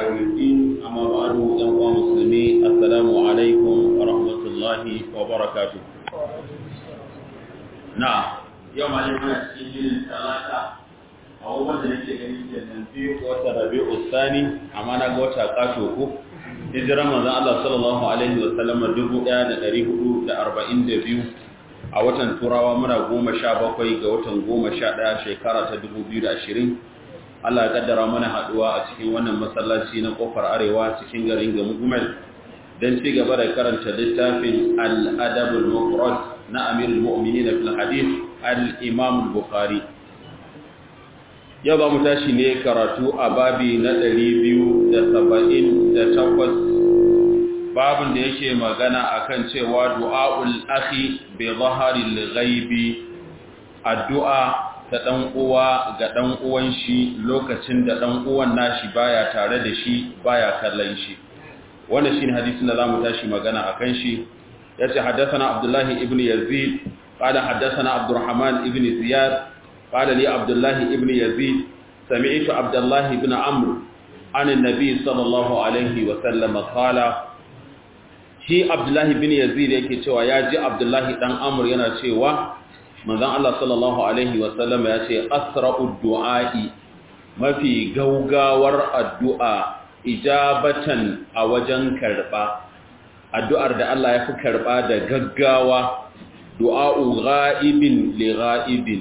يوم الدين أما بعد أيها المسلمين السلام عليكم ورحمة الله وبركاته. نعم يوم الجمعة السجل ثلاثة أول ما نجي في وتربيع الثاني أمانة قوة قاشوكو هجرة من الله صلى الله عليه وسلم دبوا أنا أريه دا 42 a watan turawa muna 17 ga watan 11 shekara ta 2020 Allah ya kaddara mana haduwa a cikin wannan masallaci na kofar arewa cikin garin Gamugumel dan ci gaba da karanta littafin Al-Adab al-Mufrad na Amirul Mu'minin fil Hadith al-Imam al-Bukhari. Yau ba mu tashi ne karatu a babi na 278 babin da yake magana akan cewa du'aul akhi bi zaharil ghaibi, addu'a ta dan uwa ga dan uwan shi lokacin da dan uwan nashi baya tare da shi baya kallon shi. Wannan shine hadisin da zamu tashi magana akan shi. Yace haddathana Abdullah ibn Yazid qala haddathana Abdurrahman ibn Ziyad qala li Abdullah ibn Yazid sami'tu Abdullah ibn Amr an an-nabi sallallahu alaihi wa sallam qala. Shi Abdullahi bin Yazid yake cewa ya ji Abdullahi dan Amr yana cewa manzon Allah sallallahu alaihi wasallam ya ce asra'ud du'a'i, mafi gaugawar addu'a ijabatan a wajen karba, addu'ar da Allah ya fi karba da gaggawa, du'a'u ghaibin li ghaibin,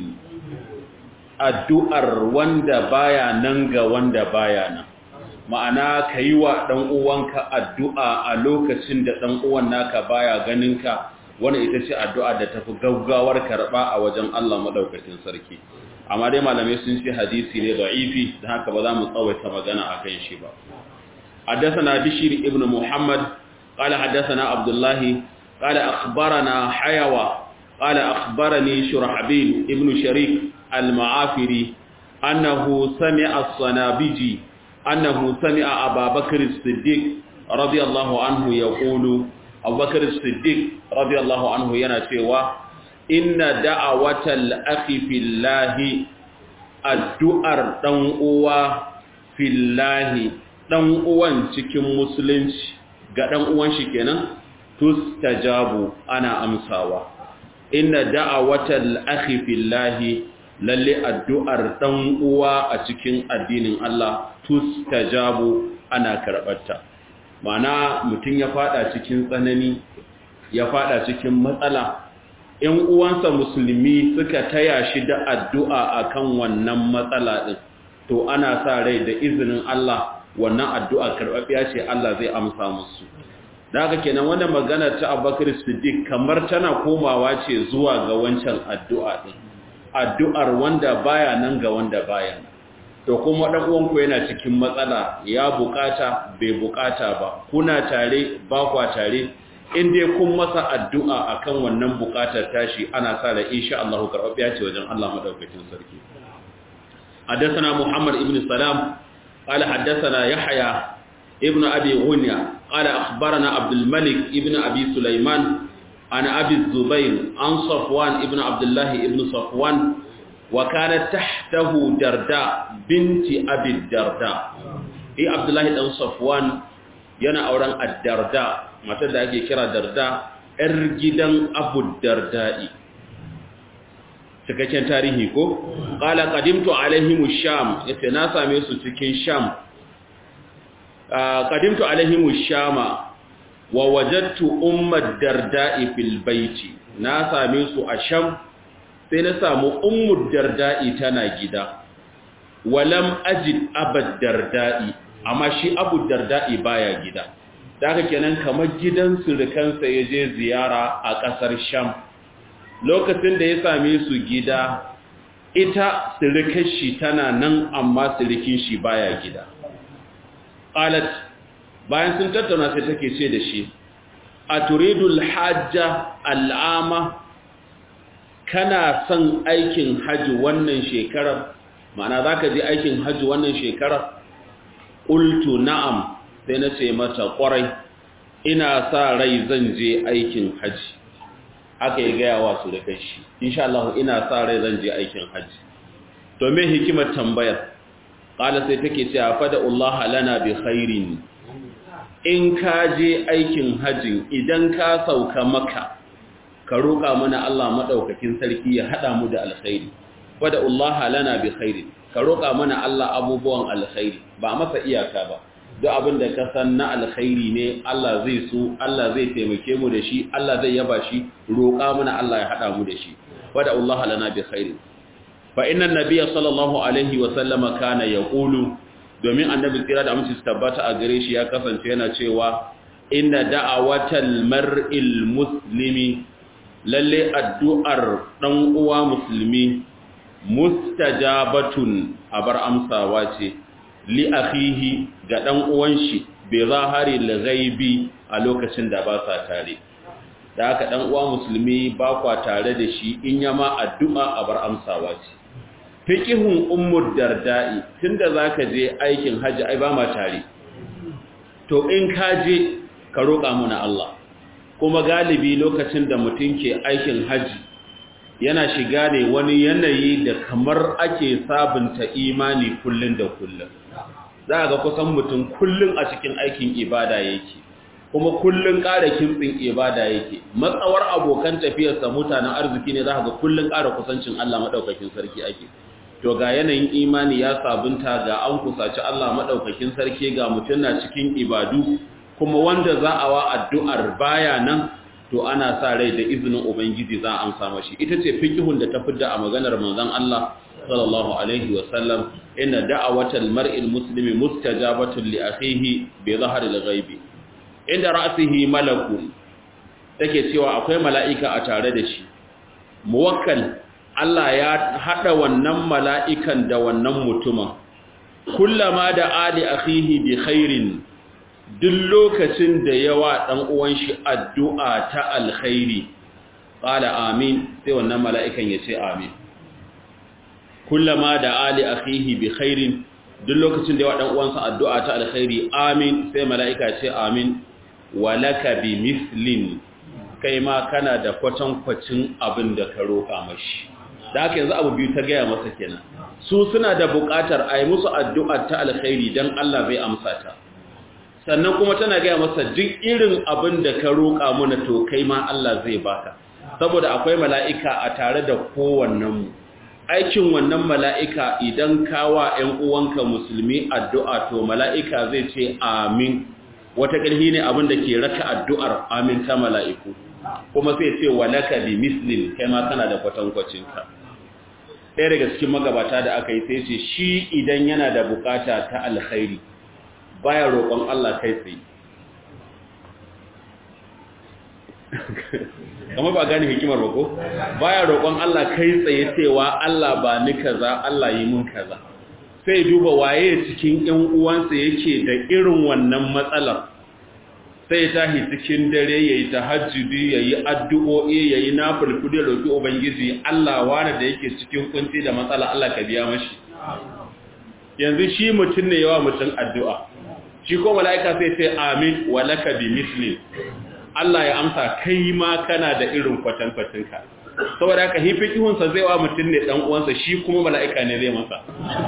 addu'ar wanda baya nan ga wanda baya nan. Ma'ana ka yi wa ɗan uwanka addu'a a lokacin da ɗan uwan naka baya ganinka, wani ita ce addu'a da tafi gaggawar karɓa a wajen Allah maɗaukacin sarki. Amma dai malamai sun ce hadisi ne da'ifi, da haka ba za mu tsawaita magana a kan shi ba. Haddasana Bishir ibn Muhammad, ƙala haddasana Abdullahi, ƙala akhbarana Hayawa, ƙala akhbarani Shurahbil ibn Sharik al-Ma'afiri, annahu sami'a as-Sanabiji أنه سمع أبا بكر الصديق رضي الله عنه يقول أبو بكر الصديق رضي الله عنه ينتوى إن دعوة الأخ في الله الدؤر دنقوة في الله دنقوة cikin musulunci ga ɗan'uwan shi kenan tustajabu ana amsawa. Inna da'awatal akhi fillahi, lalle addu'ar ɗan uwa a cikin addinin Allah tustajabu ana karɓarta. Ma'ana mutum ya fada cikin tsanani, ya fada cikin matsala, ‘yan uwansa musulmi suka taya shi da addu'a akan wannan matsala ɗin, to ana sa rai da izinin Allah wannan addu'a karɓaɓɓiya ce Allah zai amsa musu. Da haka kenan wannan magana ta Abubakar Siddiq kamar tana komawa ce zuwa ga wancan addu'a ɗin. Addu'ar wanda baya nan ga wanda baya, to kuma dan uwanku yana cikin matsala, ya bukata bai bukata ba, kuna tare ba kwa tare, in dai kun masa addu'a akan wannan bukatar tashi, ana sa da insha Allah karɓaɓɓiya ce wajen Allah madaukakin sarki. Haddathana Muhammad ibn Salam qala haddathana Yahya ibn Abi Ghunya qala akhbarana Abdul Malik ibn Abi Sulaiman عن أبي الزبير عن صفوان ابن عبد الله ابن صفوان وكانت تحته درداء بنت أبي الدرداء. عبد الله بن صفوان yana auren ad-darda, matar da ake kira darda, ‘yar gidan abu darda'i. Cikakken tarihi ko? Ƙala ƙadimtu alaihimu sham, yace na same su cikin sham. Ƙadimtu alaihimu shama, wa wajattu ummad darda'i fil baiti, na same su a sham, sai na samu ummud darda'i tana gida. Walam ajid abad darda'i, amma shi abu darda'i baya gida. Da haka kenan kamar gidan surukansa ya je ziyara a ƙasar sham. Lokacin da ya same su gida, ita surukar shi tana nan amma surukin shi baya gida. Qalat, bayan sun tattauna sai take ce da shi, a turidul hajja al'ama, kana son aikin hajji wannan shekarar, ma'ana za ka je aikin hajji wannan shekarar? Ƙultu na'am, sai na ce mata ƙwarai, ina sa rai zan je aikin hajji. Aka yi gaya wa su da kashi, insha Allah ina sa rai zan je aikin hajji. To me hikimar tambayar? qala sai take cewa fada Allah lana bi khairin in ka je aikin hajji idan ka sauka maka ka roƙa mana Allah madaukakin sarki ya hada mu da alkhairi fada Allah lana bi khairin ka roƙa mana Allah abubuwan alkhairi ba masa iyaka ba duk abin da ka san na alkhairi ne Allah zai so Allah zai taimake mu da shi Allah zai yaba shi roƙa mana Allah ya hada mu da shi fada Allah lana bi khairin fa inna nabiyya sallallahu alaihi wa sallama kana yaqulu domin annabi tsira da amince tabbata a gare shi ya kasance yana cewa inna da'awatal mar'il muslimi lalle addu'ar dan uwa musulmi mustajabatun abar amsawa ce li akhihi ga dan uwan shi bi zahari al-ghaibi a lokacin da ba sa tare da haka dan uwa musulmi ba kwa tare da shi in yama addu'a abar amsawa ce fiqhun ummu darda'i tunda zaka je aikin haji ai ba ma tare to in ka je ka roƙa mana Allah kuma galibi lokacin da mutum ke aikin haji yana shiga ne wani yanayi da kamar ake sabunta imani kullun da kullun za ga kusan mutum kullun a cikin aikin ibada yake kuma kullun ƙara kimtsin ibada yake matsawar abokan tafiyarsa mutanen arziki ne za ga kullun ƙara kusancin Allah madaukakin sarki ake to ga yanayin imani ya sabunta ga an kusaci Allah madaukakin sarki ga mutum na cikin ibadu kuma wanda za a wa addu'ar baya nan to ana sa rai da izinin ubangiji za a amsa mashi ita ce fiqhun da ta fidda a maganar manzon Allah sallallahu alaihi wa sallam inna da'awatal mar'il muslimi mustajabatun li akhihi bi zahril ghaibi inda ra'sihi malakun take cewa akwai mala'ika a tare da shi muwakkal Allah ya hada wannan mala'ikan da wannan mutumin kullama da ali akhihi bi khairin duk lokacin da yawa dan uwan shi addu'a ta alkhairi qala amin sai wannan mala'ikan ya ce amin kullama da ali akhihi bi khairin duk lokacin da yawa dan uwansa addu'a ta alkhairi amin sai mala'ika ce amin walaka bi mislin kai ma kana da kwatankwacin abin da ka roƙa mashi da haka yanzu abu biyu ta gaya masa kenan su suna da buƙatar a yi musu addu'a ta alkhairi don Allah zai amsa ta sannan kuma tana gaya masa duk irin abin da ka roƙa mana to kai ma Allah zai baka saboda akwai mala'ika a tare da kowannenmu aikin wannan mala'ika idan kawa ‘yan uwanka musulmi addu'a to mala'ika zai ce amin wata ƙarfi ne abin da ke raka addu'ar amin ta mala'iku kuma sai ce walaka bi mislin kai ma kana da kwatankwacinka ɗaya daga cikin magabata da aka yi sai ce shi idan yana da bukata ta alkhairi baya roƙon Allah kai tsaye kamar ba gane hikimar ba ko baya roƙon Allah kai tsaye cewa Allah ba ni kaza Allah yi mun kaza sai duba waye cikin ƴan uwansa yake da irin wannan matsalar sai ya tahi cikin dare yayi tahajjudi yayi addu'o'i yayi nafilfudi roki ubangiji Allah wani da yake cikin kunci da matsala Allah ka biya mashi yanzu shi mutun ne yawa mutun addu'a shi ko mala'ika sai ce amin wa laka bi misli Allah ya amsa kai ma kana da irin kwatankwacinka saboda haka hifikihunsa zai wa mutum ne dan uwansa shi kuma mala'ika ne zai masa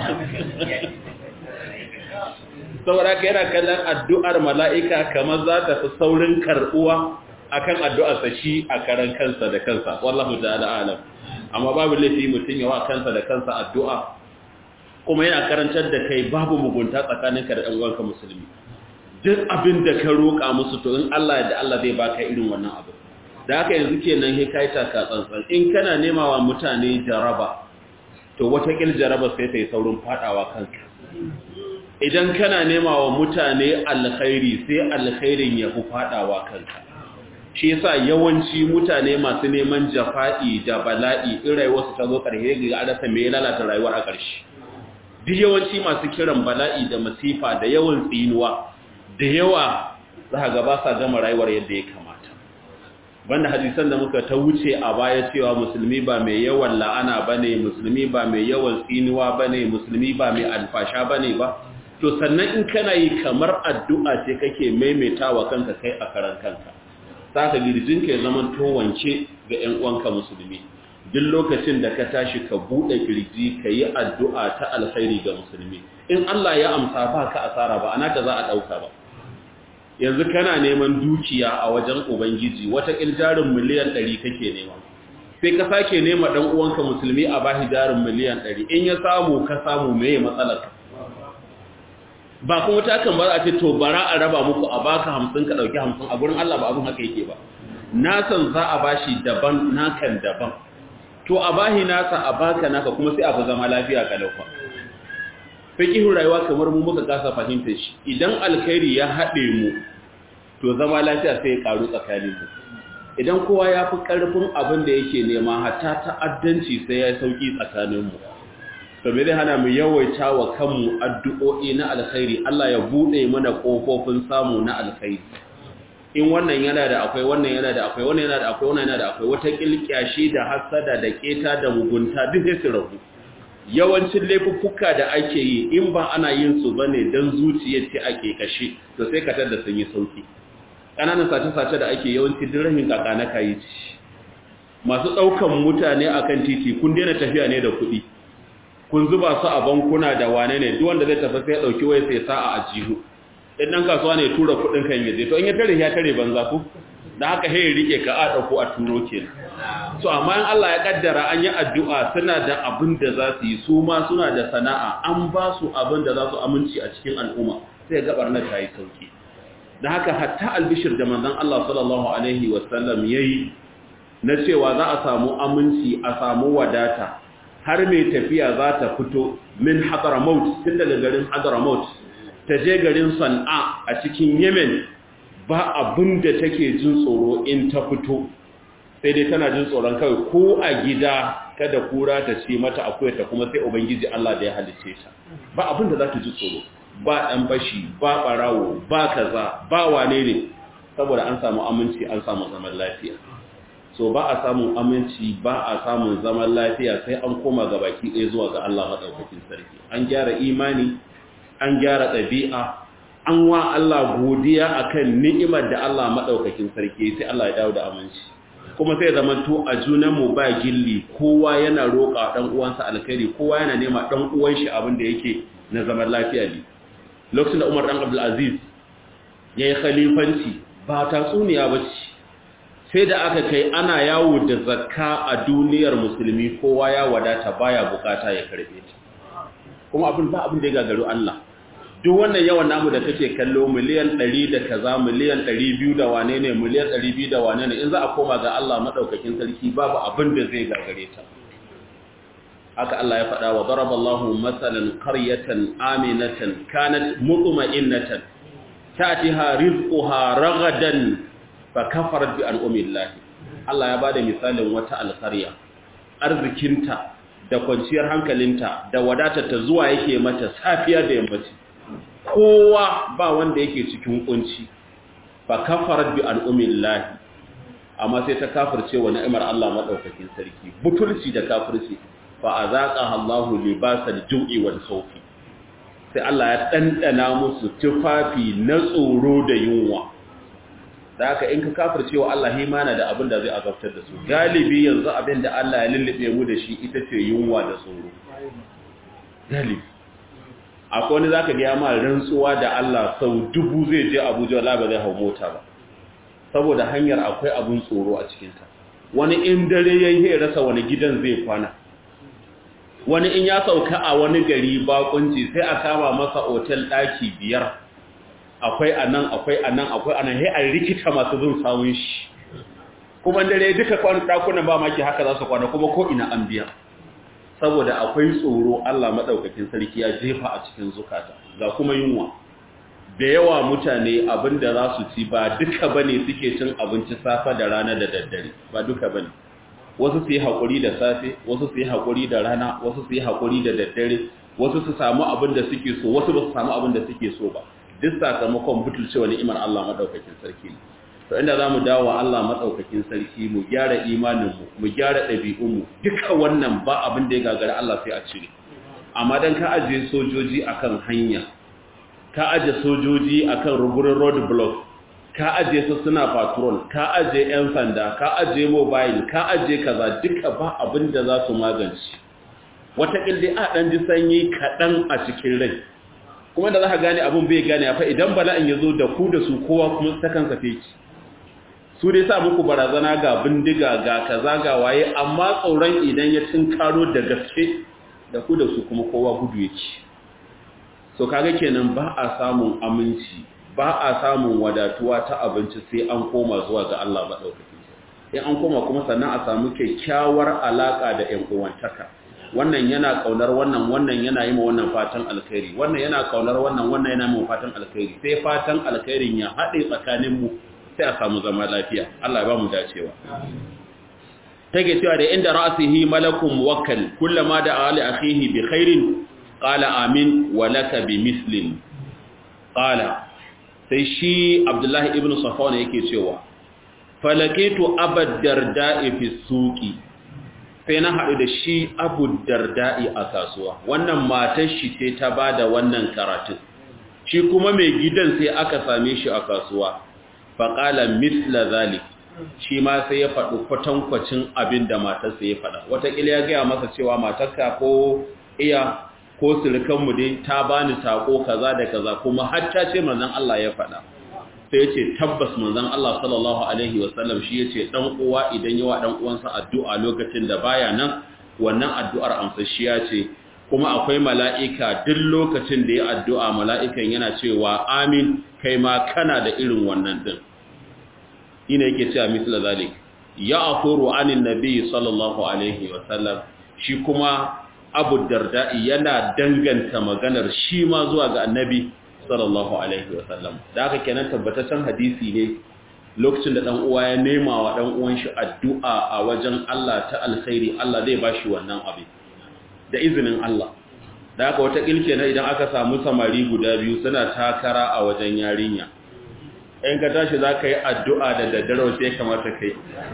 saboda haka yana kallon addu'ar mala'ika kamar za ta fi saurin karbuwa akan addu'arsa shi a karan kansa da kansa wallahu ta'ala alam amma babu laifi mutum yawa kansa da kansa addu'a kuma yana karantar da kai babu mugunta tsakaninka da ɗan uwanka musulmi duk abin da ka roƙa musu to in Allah da Allah zai baka irin wannan abu da haka yanzu kenan he kai taka tsantsan in kana nema wa mutane jaraba to wata kil jaraba sai ta yi saurin fadawa kanka idan kana nema wa mutane alkhairi sai alkhairin ya fi fadawa kanka shi yasa yawanci mutane masu neman jafa'i da bala'i in rayuwarsu ta zo ƙarshe ga adasa me ya lalata rayuwar a ƙarshe duk yawanci masu kiran bala'i da masifa da yawan tsinuwa da yawa za ga ba sa gama rayuwar yadda ya kamata banda hadisan da muka ta wuce a baya cewa musulmi ba mai yawan la'ana bane musulmi ba mai yawan tsinuwa bane musulmi ba mai alfasha bane ba to sannan in kana yi kamar addu'a ce kake maimaitawa kanka kai a karan kanka saka girjinka ya zama to wance ga ƴan uwanka musulmi duk lokacin da ka tashi ka bude kirji ka yi addu'a ta alkhairi ga musulmi in Allah ya amsa ba ka asara ba ana ta za a ɗauka ba. Yanzu kana neman dukiya a wajen Ubangiji wata jarin miliyan 100 kake nema, sai ka sake nema ɗan uwanka musulmi a bashi jarin miliyan 100, in ya samu ka samu meye matsalar ba kuma ta kan bar a ce to bara a raba muku a baka 50 ka dauki 50 a gurin Allah ba abun haka yake ba. Na san za a bashi daban nakan daban, to a bahi nasa a baka naka kuma sai a fi zama lafiya kalaufa. Fiqihun rayuwa kamar mu muka kasa fahimtar shi, idan alkhairi ya haɗe mu to zama lafiya sai ya karu tsakanin mu. Idan kowa ya fi karfin abin da yake nema hatta ta'addanci sai ya sauki tsakanin mu. To me zai hana mu yawaita wa kanmu addu'o'i na alkhairi, Allah ya bude mana kofofin samu na alkhairi. In wannan yana da akwai, wannan yana da akwai, wannan yana da akwai, wannan yana da akwai, wata kilkiyashi da hasada da keta da mugunta duk sai su rabu. Yawancin laifuffuka da ake yi in ba ana yin su bane dan zuciyar ce ake kashe, to sai ka tada sun yi sauki. Kananan sace-sace da ake yawanci duk rahin kaka na kayi ci. Masu daukan mutane akan titi kun daina tafiya ne da kuɗi. Kun zuba su a bankuna da wane ne, duk wanda zai tafi sai ya dauki waya sai sa a ajihu. In dan kasuwa ne tura kudin kan yaje, to in ya tare banza ku, da haka he rike ka a dauko a turo kenan. So amma in Allah ya kaddara an yi addu'a suna da abin da za su yi, su ma suna da sana'a, an ba su abin da za su aminci a cikin al'umma, sai ga barna ta yi sauki. Da haka hatta albishir da manzon Allah sallallahu alaihi wasallam yayi na cewa za a samu aminci, a samu wadata, har mai tafiya za ta fito min Hadramaut, tun daga garin Hadramaut ta je garin San'a a cikin Yemen, ba abin da take jin tsoro in ta fito, sai dai tana jin tsoron kawai ko a gida kada kura ta ce mata akwai ta, kuma sai Ubangiji Allah da ya halice ta, ba abin da za ta ji tsoro, ba ɗan bashi, ba ɓarawo, ba kaza, ba wane ne, saboda an samu aminci, an samu zaman lafiya. So ba a samun aminci, ba a samun zaman lafiya sai an koma ga baki ɗaya zuwa ga Allah maɗaukakin sarki. An gyara imani, an gyara ɗabi'a, an wa Allah godiya akan ni'imar da Allah maɗaukakin sarki, sai Allah ya dawo da aminci. Kuma sai zama to a junanmu ba gilli, kowa yana roƙa ɗan uwansa alkhairi, kowa yana nema ɗan uwan shi abin da yake na zaman lafiya ne. Lokacin da Umar ɗan Abdul Aziz ya yi khalifanci ba tatsuniya ba ce. Sai da aka kai ana yawo da zakka a duniyar musulmi, kowa ya wadata baya bukata ya karbe ta, kuma ba abin da ya gagaru Allah. Duk wannan yawan namu da kake kallo miliyan 100 da kaza, miliyan 200 da wane ne, miliyan 200 da wane ne, in za a koma ga Allah madaukakin sarki babu abin da zai gagare ta. Haka Allah ya faɗa wa daraballahu masalan qaryatan aminatan kanat mutma'innatan ta'tiha rizquha ragadan fakafarat bi al'umillahi. Allah ya bada misalin wata alƙarya, arzikinta da kwanciyar hankalinta da wadatarta zuwa yake mata safiya da yammaci, kowa ba wanda yake cikin kunci. Fakafarat bi al'umillahi, amma sai ta kafirce wa ni'imar Allah madaukakin sarki, butulci da kafirci. Fa azaqaha Allahu libasal ju'i wal khawfi, sai Allah ya dandana musu tufafi na tsoro da yunwa. Da haka in ka kafirce wa Allah himana da abin da zai azabtar da su. Galibi yanzu abin da Allah ya lullube mu da shi ita ce yunwa da tsoro. Galibi akwai wani zaka ga ma rantsuwa da Allah sau 1000 zai je Abuja wala ba zai hau mota ba, saboda hanyar akwai abin tsoro a cikin ta. Wani in dare yayi ya rasa wani gidan zai kwana, wani in ya sauka a wani gari bakunci sai a kama masa otel daki 5, akwai anan akwai anan akwai anan, sai a rikita masu zun sawun shi, kuma dare duka kwan dakunan ba maki haka za su kwana, kuma ko ina an biya, saboda akwai tsoro Allah madaukakin sarki ya jefa a cikin zukata. Ga kuma yunwa da yawa, mutane abinda za su ci ba duka bane suke cin abinci safa da rana da daddare, ba duka bane. Wasu su yi hakuri da safe, wasu su yi hakuri da rana, wasu su yi hakuri da daddare, wasu su samu abin da suke so, wasu ba su samu abin da suke so ba. Duk sakamakon butulcewa ni'imar Allah madaukakin sarki ne. To inda zamu dawo Allah madaukakin sarki, mu gyara imanin mu gyara dabi'un mu, duka wannan ba abin da ya gagara Allah sai a cire. Amma dan ka aje sojoji akan hanya, ka aje sojoji akan rugurin road block, ka aje su suna patrol, ka aje yan sanda, ka aje mobile, ka aje kaza, duka ba abin da za su magance. Wata dai a dan ji sanyi kadan a cikin rai, kuma da za ka gane abin bai gane fa idan bala'in ya zo da ku da su kowa kuma ta kansa feki su dai sa muku barazana ga bindiga ga kaza ga waye amma tsoron idan ya tunkaro da gaske da ku da su kuma kowa gudu yake so kaga kenan ba a samun aminci ba a samun wadatuwa ta abinci sai an koma zuwa ga Allah madaukaki in an koma kuma sannan a samu kyakkyawar alaka da ƴan uwantaka wannan yana kaunar wannan yana yi ma wannan fatan alkhairi wannan yana kaunar wannan yana yi ma fatan alkhairi sai fatan alkhairin ya haɗe tsakanin mu sai a samu zama lafiya Allah ya ba mu dacewa take cewa da inda ra'sihi malakun muwakkal kullama da ali akhihi bi khairin qala amin wa laka bi mislin qala sai shi Abdullah ibn Safwan yake cewa falakitu abad darda'i fi suqi sai na haɗu da shi Abu Darda'i a kasuwa wannan matar shi ce ta bada wannan karatu shi kuma mai gidan sai aka same shi a kasuwa faqala misla zalik shi ma sai ya faɗi kwatankwacin abin da matarsa ya faɗa wataƙila ya gaya masa cewa matarka ko iya ko sirikanmu dai ta bani sako kaza da kaza kuma hatta ce manzon Allah ya faɗa sai yace tabbas manzon Allah sallallahu alaihi wasallam shi yace dan uwa idan yawa dan uwansa addu'a lokacin da baya nan wannan addu'ar amsashiya ce kuma akwai mala'ika duk lokacin da ya addu'a mala'ikan yana cewa amin kai ma kana da irin wannan din ina yake cewa misla zalik ya afuru anin nabi sallallahu alaihi wasallam shi kuma Abu Darda'i yana danganta maganar shi ma zuwa ga annabi sallallahu alaihi wasallam da haka kenan tabbataccen hadisi ne lokacin da dan uwa ya nema wa dan uwan shi addu'a a wajen Allah ta alkhairi Allah zai bashi wannan abin da izinin Allah da haka wata kilke na idan aka samu samari guda biyu suna takara a wajen yarinya in ka tashi za ka yi addu'a da daddare sai kamata kai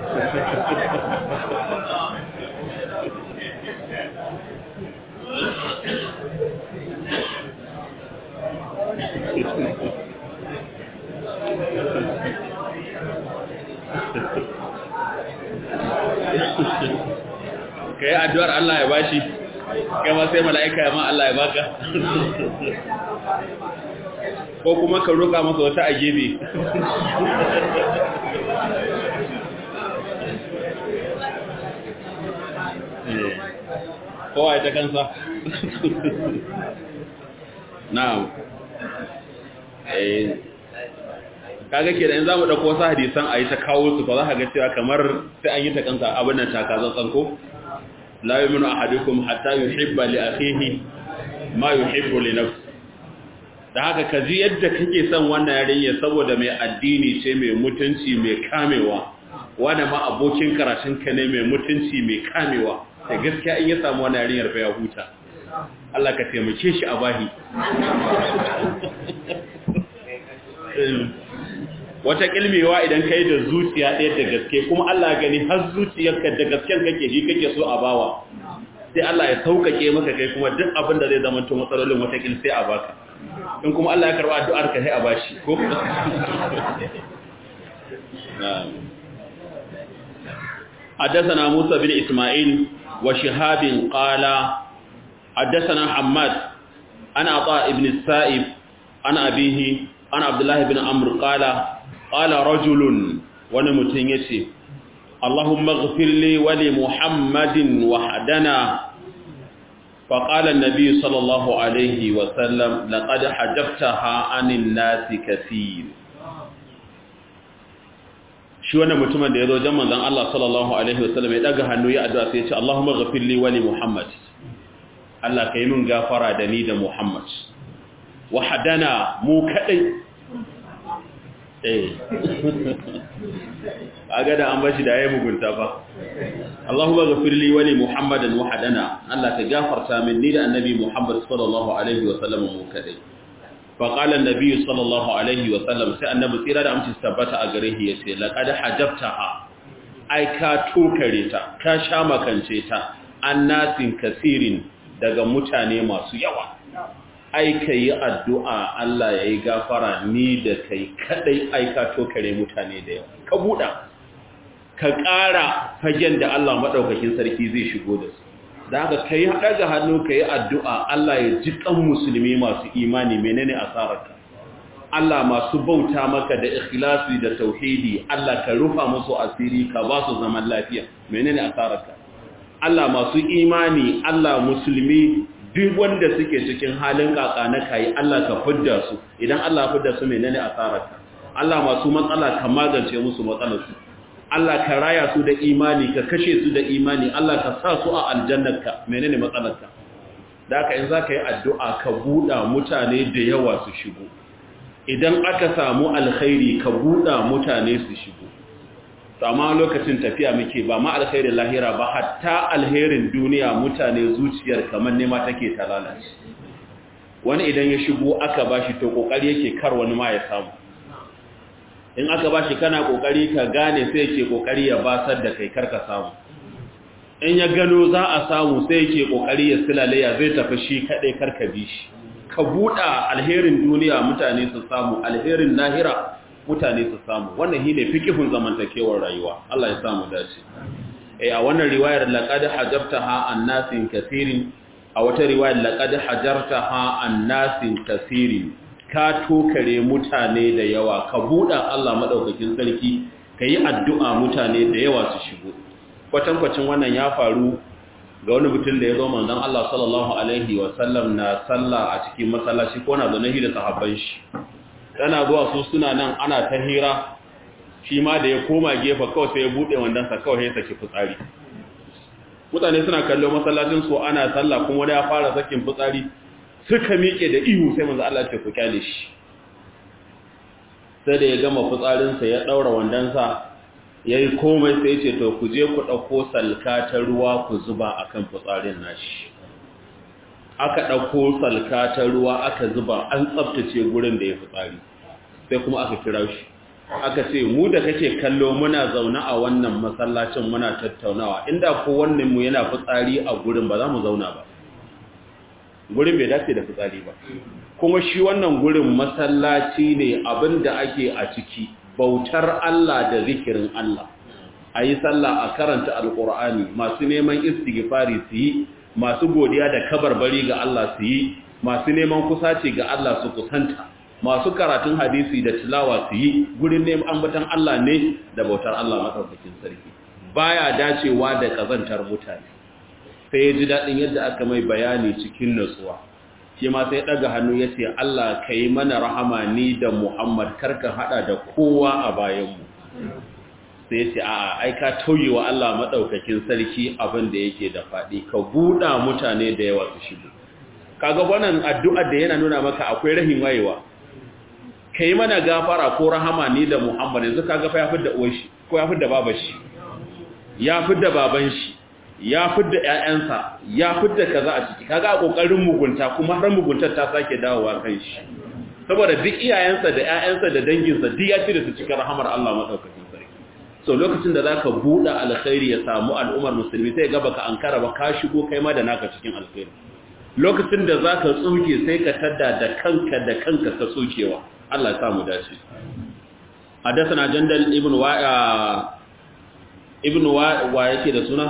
ka yi addu'ar Allah ya bashi kama sai mala'ika ya ma Allah ya baka ko kuma ka roƙa masa wata a gebe kowa ya ta kansa na'am kaga ke da in zamu dauko wasu hadisan ayi ta kawo su fa za ka ga cewa kamar sai an yi ta kansa abin nan takazan tsanko la yu'minu ahadukum hatta yuhibba li akhihi ma yuhibbu li nafsihi da haka kaji yadda kake son wannan yarinya saboda mai addini ce mai mutunci mai kamewa wanda ma abokin karatun ka ne mai mutunci mai kamewa da gaskiya in ya samu wannan yarinyar fa ya huta Allah ka taimake shi a bahi wata kilmewa idan kai da zuciya ɗaya da gaske kuma Allah ya gani har zuciyarka da gasken kake shi kake so a bawa sai Allah ya sauƙaƙe maka kai kuma duk abin da zai zama to matsalolin wata kil sai a baka in kuma Allah ya karɓa addu'ar ka sai a bashi ko حدثنا موسى بن إسماعيل وشهاب قال حدثنا حماد عن عطاء بن السائب عن أبيه عن عبد الله بن عمرو قال رجل ونمتن يتي اللهم اغفر لي ولمحمد وحدنا فقال النبي صلى الله عليه وسلم لقد حجبتها عن الناس كثير shi wannan mutumin da ya zo jan manzon Allah sallallahu alaihi wasallam ya daga hannu ya addu'a sai ya ce Allahumma ghfir li wa li Muhammad Allah kai min gafara da ni da Muhammad wa hadana mu kadai aga da an bashi da yayi mugunta fa Allahumma ghfir li wa li Muhammadan wa hadana Allah ka gafarta min ni da annabi Muhammad sallallahu alaihi wasallam mu kadai فقال النبي صلى الله عليه وسلم sai annabi tsira da amince tabbata a gare shi yace laqad hajabtaha ai ka tukare ta ka sha makance ta annasin kasirin daga mutane masu yawa ai kai addu'a Allah yayi gafara ni da kai kadai ai ka tukare mutane da yawa ka buda ka ƙara fagen da Allah madaukakin sarki zai shigo da su da haka kai daga hannu kai addu'a Allah ya ji kan musulmi masu imani menene asararka Allah masu bauta maka da ikhlasi da tauhidi Allah ka rufa musu asiri ka ba su zaman lafiya menene asararka Allah masu imani Allah musulmi duk wanda suke cikin halin kakana kai Allah ka fidda su idan Allah ya fidda su menene asararka Allah masu matsala ka magance musu matsalarsu Allah ka raya su da imani ka kashe su da imani Allah ka sa su a aljannarka menene matsalarka da haka in zaka yi addu'a ka buɗa mutane da yawa su shigo idan aka samu alkhairi ka buɗa mutane su shigo amma lokacin tafiya muke ba ma alkhairin lahira ba hatta alherin duniya mutane zuciyar kamar nema take ta lalace wani idan ya shigo aka bashi to kokari yake kar wani ma ya samu in aka bashi kana kokari ka gane sai yake kokari ya basar da kai karka samu in ya gano za a samu sai yake kokari ya silale ya zai tafi shi kadai karka bi shi ka buɗa alherin duniya mutane su samu alherin lahira mutane su samu wannan shine fikihun zamantakewar rayuwa Allah ya samu dace a wannan riwayar laqad hajartaha an-nasin kathirin a wata riwayar laqad hajartaha an-nasin kathirin ka tokare mutane da yawa ka buɗa Allah madaukakin sarki kayi addu'a mutane da yawa su shigo kwatankwacin wannan ya faru ga wani mutum da ya zo manzon Allah sallallahu alaihi wasallam na sallah a cikin masallaci ko na zaune da sahabban shi tana zuwa su suna nan ana ta hira shi ma da ya koma gefe kawai sai ya bude wandan sa kawai ya saki fitsari mutane suna kallo masallacin su ana sallah kuma wani ya fara sakin fitsari suka miƙe da ihu sai manzon Allah ya ce ku kyale shi sai da ya gama fitsarin sa ya daura wandan sa ya yi komai sai ce to ku je ku ɗauko salka ta ruwa ku zuba a kan fitsarin nashi aka ɗauko salka ta ruwa aka zuba an tsabtace gurin da ya fitsari sai kuma aka kira shi aka ce mu da kake kallo muna zaune a wannan masallacin muna tattaunawa inda ko wannan mu yana fitsari a gurin ba za mu zauna ba gurin bai dace da fitsari ba kuma shi wannan gurin masallaci ne abinda ake a ciki bautar Allah da zikirin Allah a yi sallah a karanta alƙur'ani masu neman istighfari su yi masu godiya da kabarbari ga Allah su yi masu neman kusaci ga Allah su kusanta masu karatun hadisi da tilawa su yi gurin neman ambatan Allah ne da bautar Allah madaukakin sarki baya dacewa da kazantar mutane sai ya ji dadin yadda aka mai bayani cikin nutsuwa shi ma sai daga hannu ya ce Allah ka yi mana rahama ni da Muhammad karka hada da kowa a bayanmu sai ya ce a'a ai ka tauye wa Allah madaukakin sarki abin da yake da fadi ka buɗa mutane da yawa su shigo kaga wannan addu'ar da yana nuna maka akwai rahin wayewa kai mana gafara ko rahama ni da Muhammad yanzu kaga fa ya fidda uwar shi ko ya fidda babar shi ya fidda baban shi ya fidda ƴaƴansa ya fidda kaza a ciki kaga a kokarin mugunta kuma har muguntar ta sake dawowa kan shi saboda duk iyayensa da ƴaƴansa da danginsa duk ya cire su cikin rahamar Allah madaukakin sarki so lokacin da zaka buɗe alkhairi ya samu al'ummar musulmi sai ga baka ankara ba ka shigo kai ma da naka cikin alkhairi lokacin da zaka tsoke sai ka tada da kanka ka tsokewa Allah ya samu dace hadathana jandal ibn wa yake da suna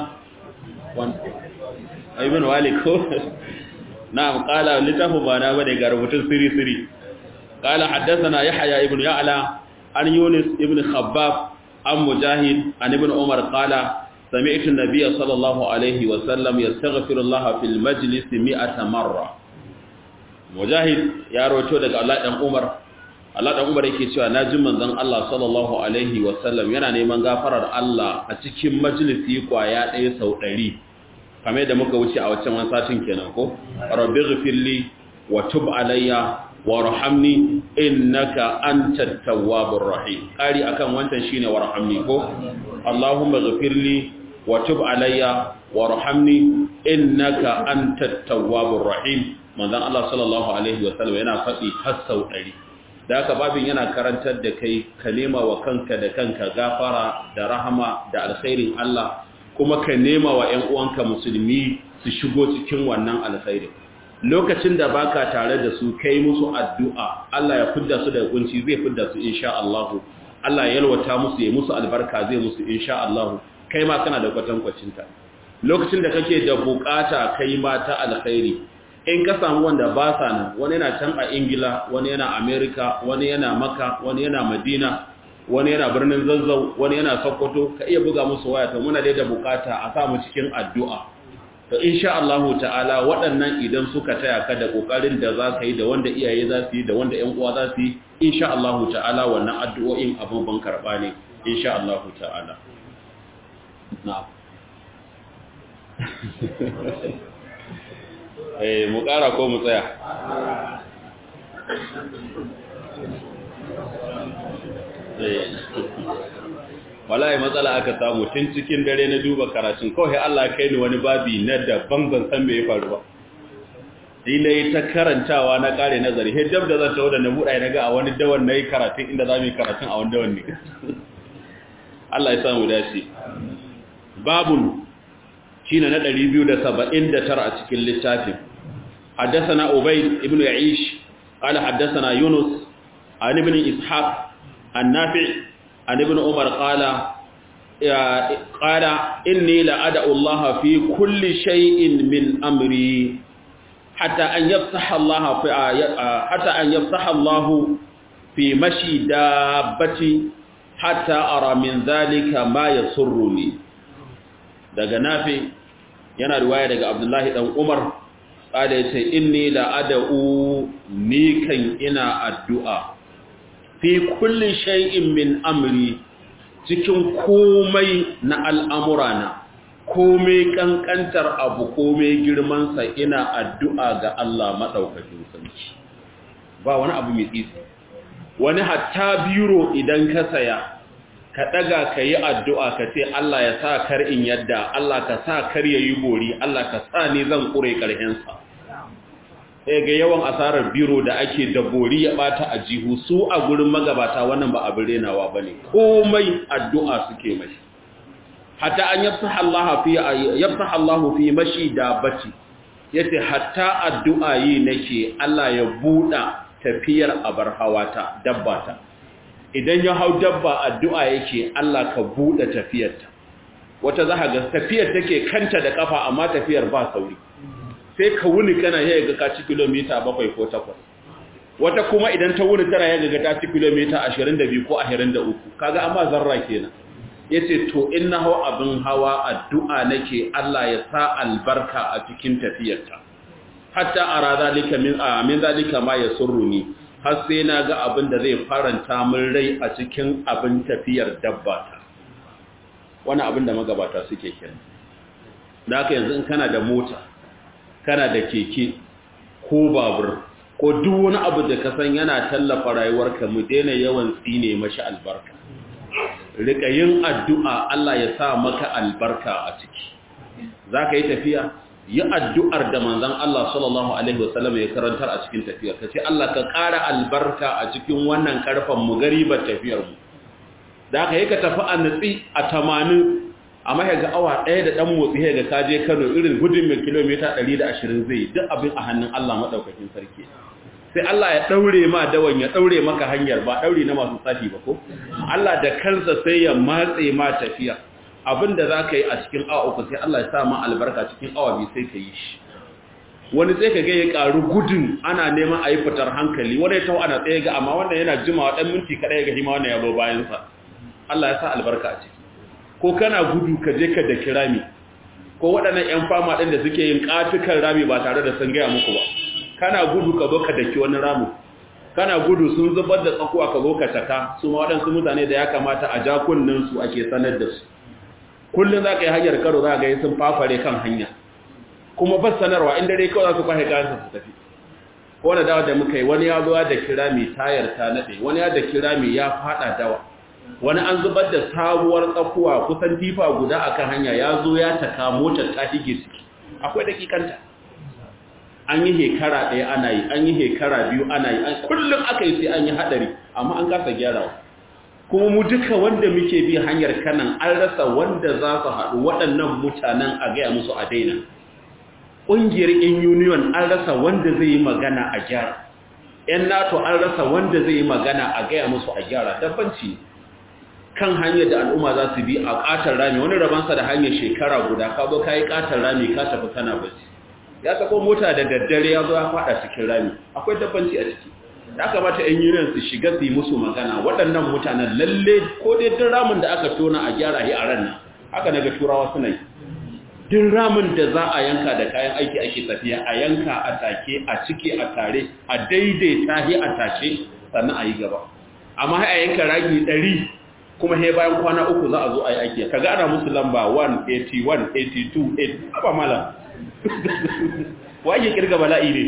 ibn waliko na'am qala litafu bana bane ga rubutun siri qala haddathana yahya ibn ya'la an yunus ibn khabbab an mujahid an ibn umar qala sami'tu an-nabiy sallallahu alayhi wa sallam yastaghfiru Allah fil majlis 100 marra mujahid ya rawaito daga Allah dan Umar yake cewa naji manzon Allah sallallahu alaihi wa sallam yana neman gafarar Allah a cikin majalisi kwaya ɗaya sau 100 kamar da muka wuce a wancan satin kenan ko rabbighfirli wa tub alayya warhamni innaka antat tawwabur rahim kari akan wancan shine warhamni ko Allahumma ghfirli wa tub alayya warhamni innaka antat tawwabur rahim manzon Allah sallallahu alaihi wa sallam yana faɗi har sau 100 da haka babin yana karantar da kai ka nema wa kanka da kanka gafara da rahama da alkhairin Allah kuma ka nema wa ƴan uwanka musulmi su shigo cikin wannan alkhairin lokacin da baka tare da su kai musu addu'a Allah ya fidda su daga kunci zai fidda su insha Allah Allah ya yalwata musu ya musu albarka zai musu insha Allah kai ma kana da kwatankwacin ta lokacin da kake da bukata kai ma ta alkhairi in ka samu wanda ba sa nan, wani yana can a Ingila, wani yana America, wani yana Makka, wani yana Madina, wani yana birnin Zazzau, wani yana Sokoto, ka iya buga musu waya to muna da bukata a sa mu cikin addu'a. To insha Allah ta'ala waɗannan idan suka taya ka da kokarin da za ka yi da wanda iyaye za su yi da wanda ƴan uwa za su yi, insha Allah ta'ala wannan addu'o'in abubuwan karɓa ne insha Allah ta'ala. Na'am. Mu ƙara ko mu tsaya? Wallahi matsala aka samu tun cikin dare na duba karatun kawai Allah kai ni wani babi na daban ban san me ya faru ba. Dai ta karantawa na kare nazari he dab da zan tawo da na buɗa na ga a wani dawan nayi karatun inda zamu yi karatun a wani dawan ne. Allah ya samu dace. Babun shine na 279 a cikin littafin. حدثنا عبيد ابن يعيش قال حدثنا يونس عن ابن إسحاق النافع عن ابن عمر قال إني لأدعو الله في كل شيء من أمري حتى أن يفتح الله في مشي دابتي حتى أرى من ذلك ما يسرني. daga Nafi yana riwaya daga Abdullahi dan Umar kada yace inni la ad'u ni kan ina addu'a fi kulli shay'in min amri cikin komai na al'amurana komai kankantar abu komai girman sa ina addu'a ga Allah madaukakin sarki ba wani abu mai tsitsi wani hatta biro idan ka saya ka daga ka yi addu'a ka ce Allah ya sa kar in yadda Allah ka sa kar yayi bori Allah ka sa ni zan kure karhensa ga yawan asarar biro da ake da bori ya bata a jihu su a gurin magabata wannan ba abin renawa bane komai addu'a suke mashi hatta an yafsaha Allah fi mashi da bati yace hatta addu'a yi nake Allah ya buɗa tafiyar abar hawata dabbata idan ya hau dabba addu'a yake Allah ka buɗe tafiyarta wata za ga tafiyar take kanta da kafa amma tafiyar ba sauri sai ka wuni kana yaya ga ka ci kilomita 7 ko 8 wata kuma idan ta wuni tana yaya ga ta ci kilomita 22 ko 23 kaga amma zarra kenan yace to in na hau abin hawa addu'a nake Allah ya sa albarka a cikin tafiyarta hatta ara zalika min zalika ma yasurruni har sai na ga abin da zai faranta min rai a cikin abin tafiyar dabbata wani abin da magabata suke kenan da haka yanzu in kana da mota kana da keke ko babur ko duk wani abu da ka san yana tallafa rayuwarka mu daina yawan tsine mashi albarka rika yin addu'a Allah ya sa maka albarka a ciki zaka yi tafiya yi addu'ar da manzon Allah sallallahu alaihi wasallam ya karantar a cikin tafiyar kace Allah ka ƙara albarka a cikin wannan karfan mu garibar tafiyar mu da haka yake tafi a nutsi a 80 amma ga awa ɗaya da ɗan motsi ga kaje Kano irin gudun mai kilomita 120 zai duk abin a hannun Allah madaukakin sarki sai Allah ya daure ma dawan ya daure maka hanyar ba daure na masu tsafi ba ko Allah da kansa sai ya matse ma tafiya abinda zaka yi a cikin awa uku sai Allah ya sa ma albarka cikin awa biyu sai ka yi shi wani sai ka ga ya karu gudun ana neman a yi fitar hankali wani ya tawo ana tsaye ga amma wannan yana jimawa dan minti kada ya ga hima wannan ya zo bayan sa Allah ya sa albarka a ciki ko kana gudu ka je ka da kirami ko waɗannan ƴan fama ɗin da suke yin katukan rami ba tare da sun gaya muku ba kana gudu ka zo ka daki wani ramu kana gudu sun zubar da tsakuwa ka zo ka taka su ma waɗansu mutane da ya kamata a jakunnan su ake sanar da su kullum za ka yi hanyar karo za ga yi sun fafare kan hanya kuma ba sanarwa inda dai kawai za su kwashe kayansa su tafi ko wani dawa da muka yi wani ya zo da kirami tayar ta naɗe wani ya da kirami ya faɗa dawa wani an zubar da sabuwar tsakuwa kusan tifa guda akan hanya ya zo ya taka motar ta hige su akwai dakikanta an yi hekara ɗaya ana yi an yi hekara biyu ana yi kullum aka yi sai an yi haɗari amma an kasa gyarawa kuma mu duka wanda muke bi hanyar kanan an rasa wanda za su haɗu waɗannan mutanen a gaya musu a daina ƙungiyar yan union an rasa wanda zai yi magana a gyara yan nato an rasa wanda zai yi magana a gaya musu a gyara dabbanci kan hanyar da al'umma za su bi a ƙatar rami, wani rabansa da hanyar shekara guda ka zo ka yi ƙatar rami ka tafi kana bacci, ya sako mota da daddare ya zo ya faɗa cikin rami, akwai dabbanci a ciki. Ya kamata 'yan union su shiga su yi musu magana, waɗannan mutanen lalle ko dai duk ramin da aka tona a gyara shi a ran nan, haka naga turawa suna yi. Duk ramin da za a yanka da kayan aiki ake tafiya a yanka a take a ciki a tare a daidaita shi a tace sannan a yi gaba. Amma a yanka ragi 100 kuma he bayan kwana 3 za a zo a yi aiki, kaga ana musu lamba 181 82 8 ba malam wa ake kirga bala'i ne.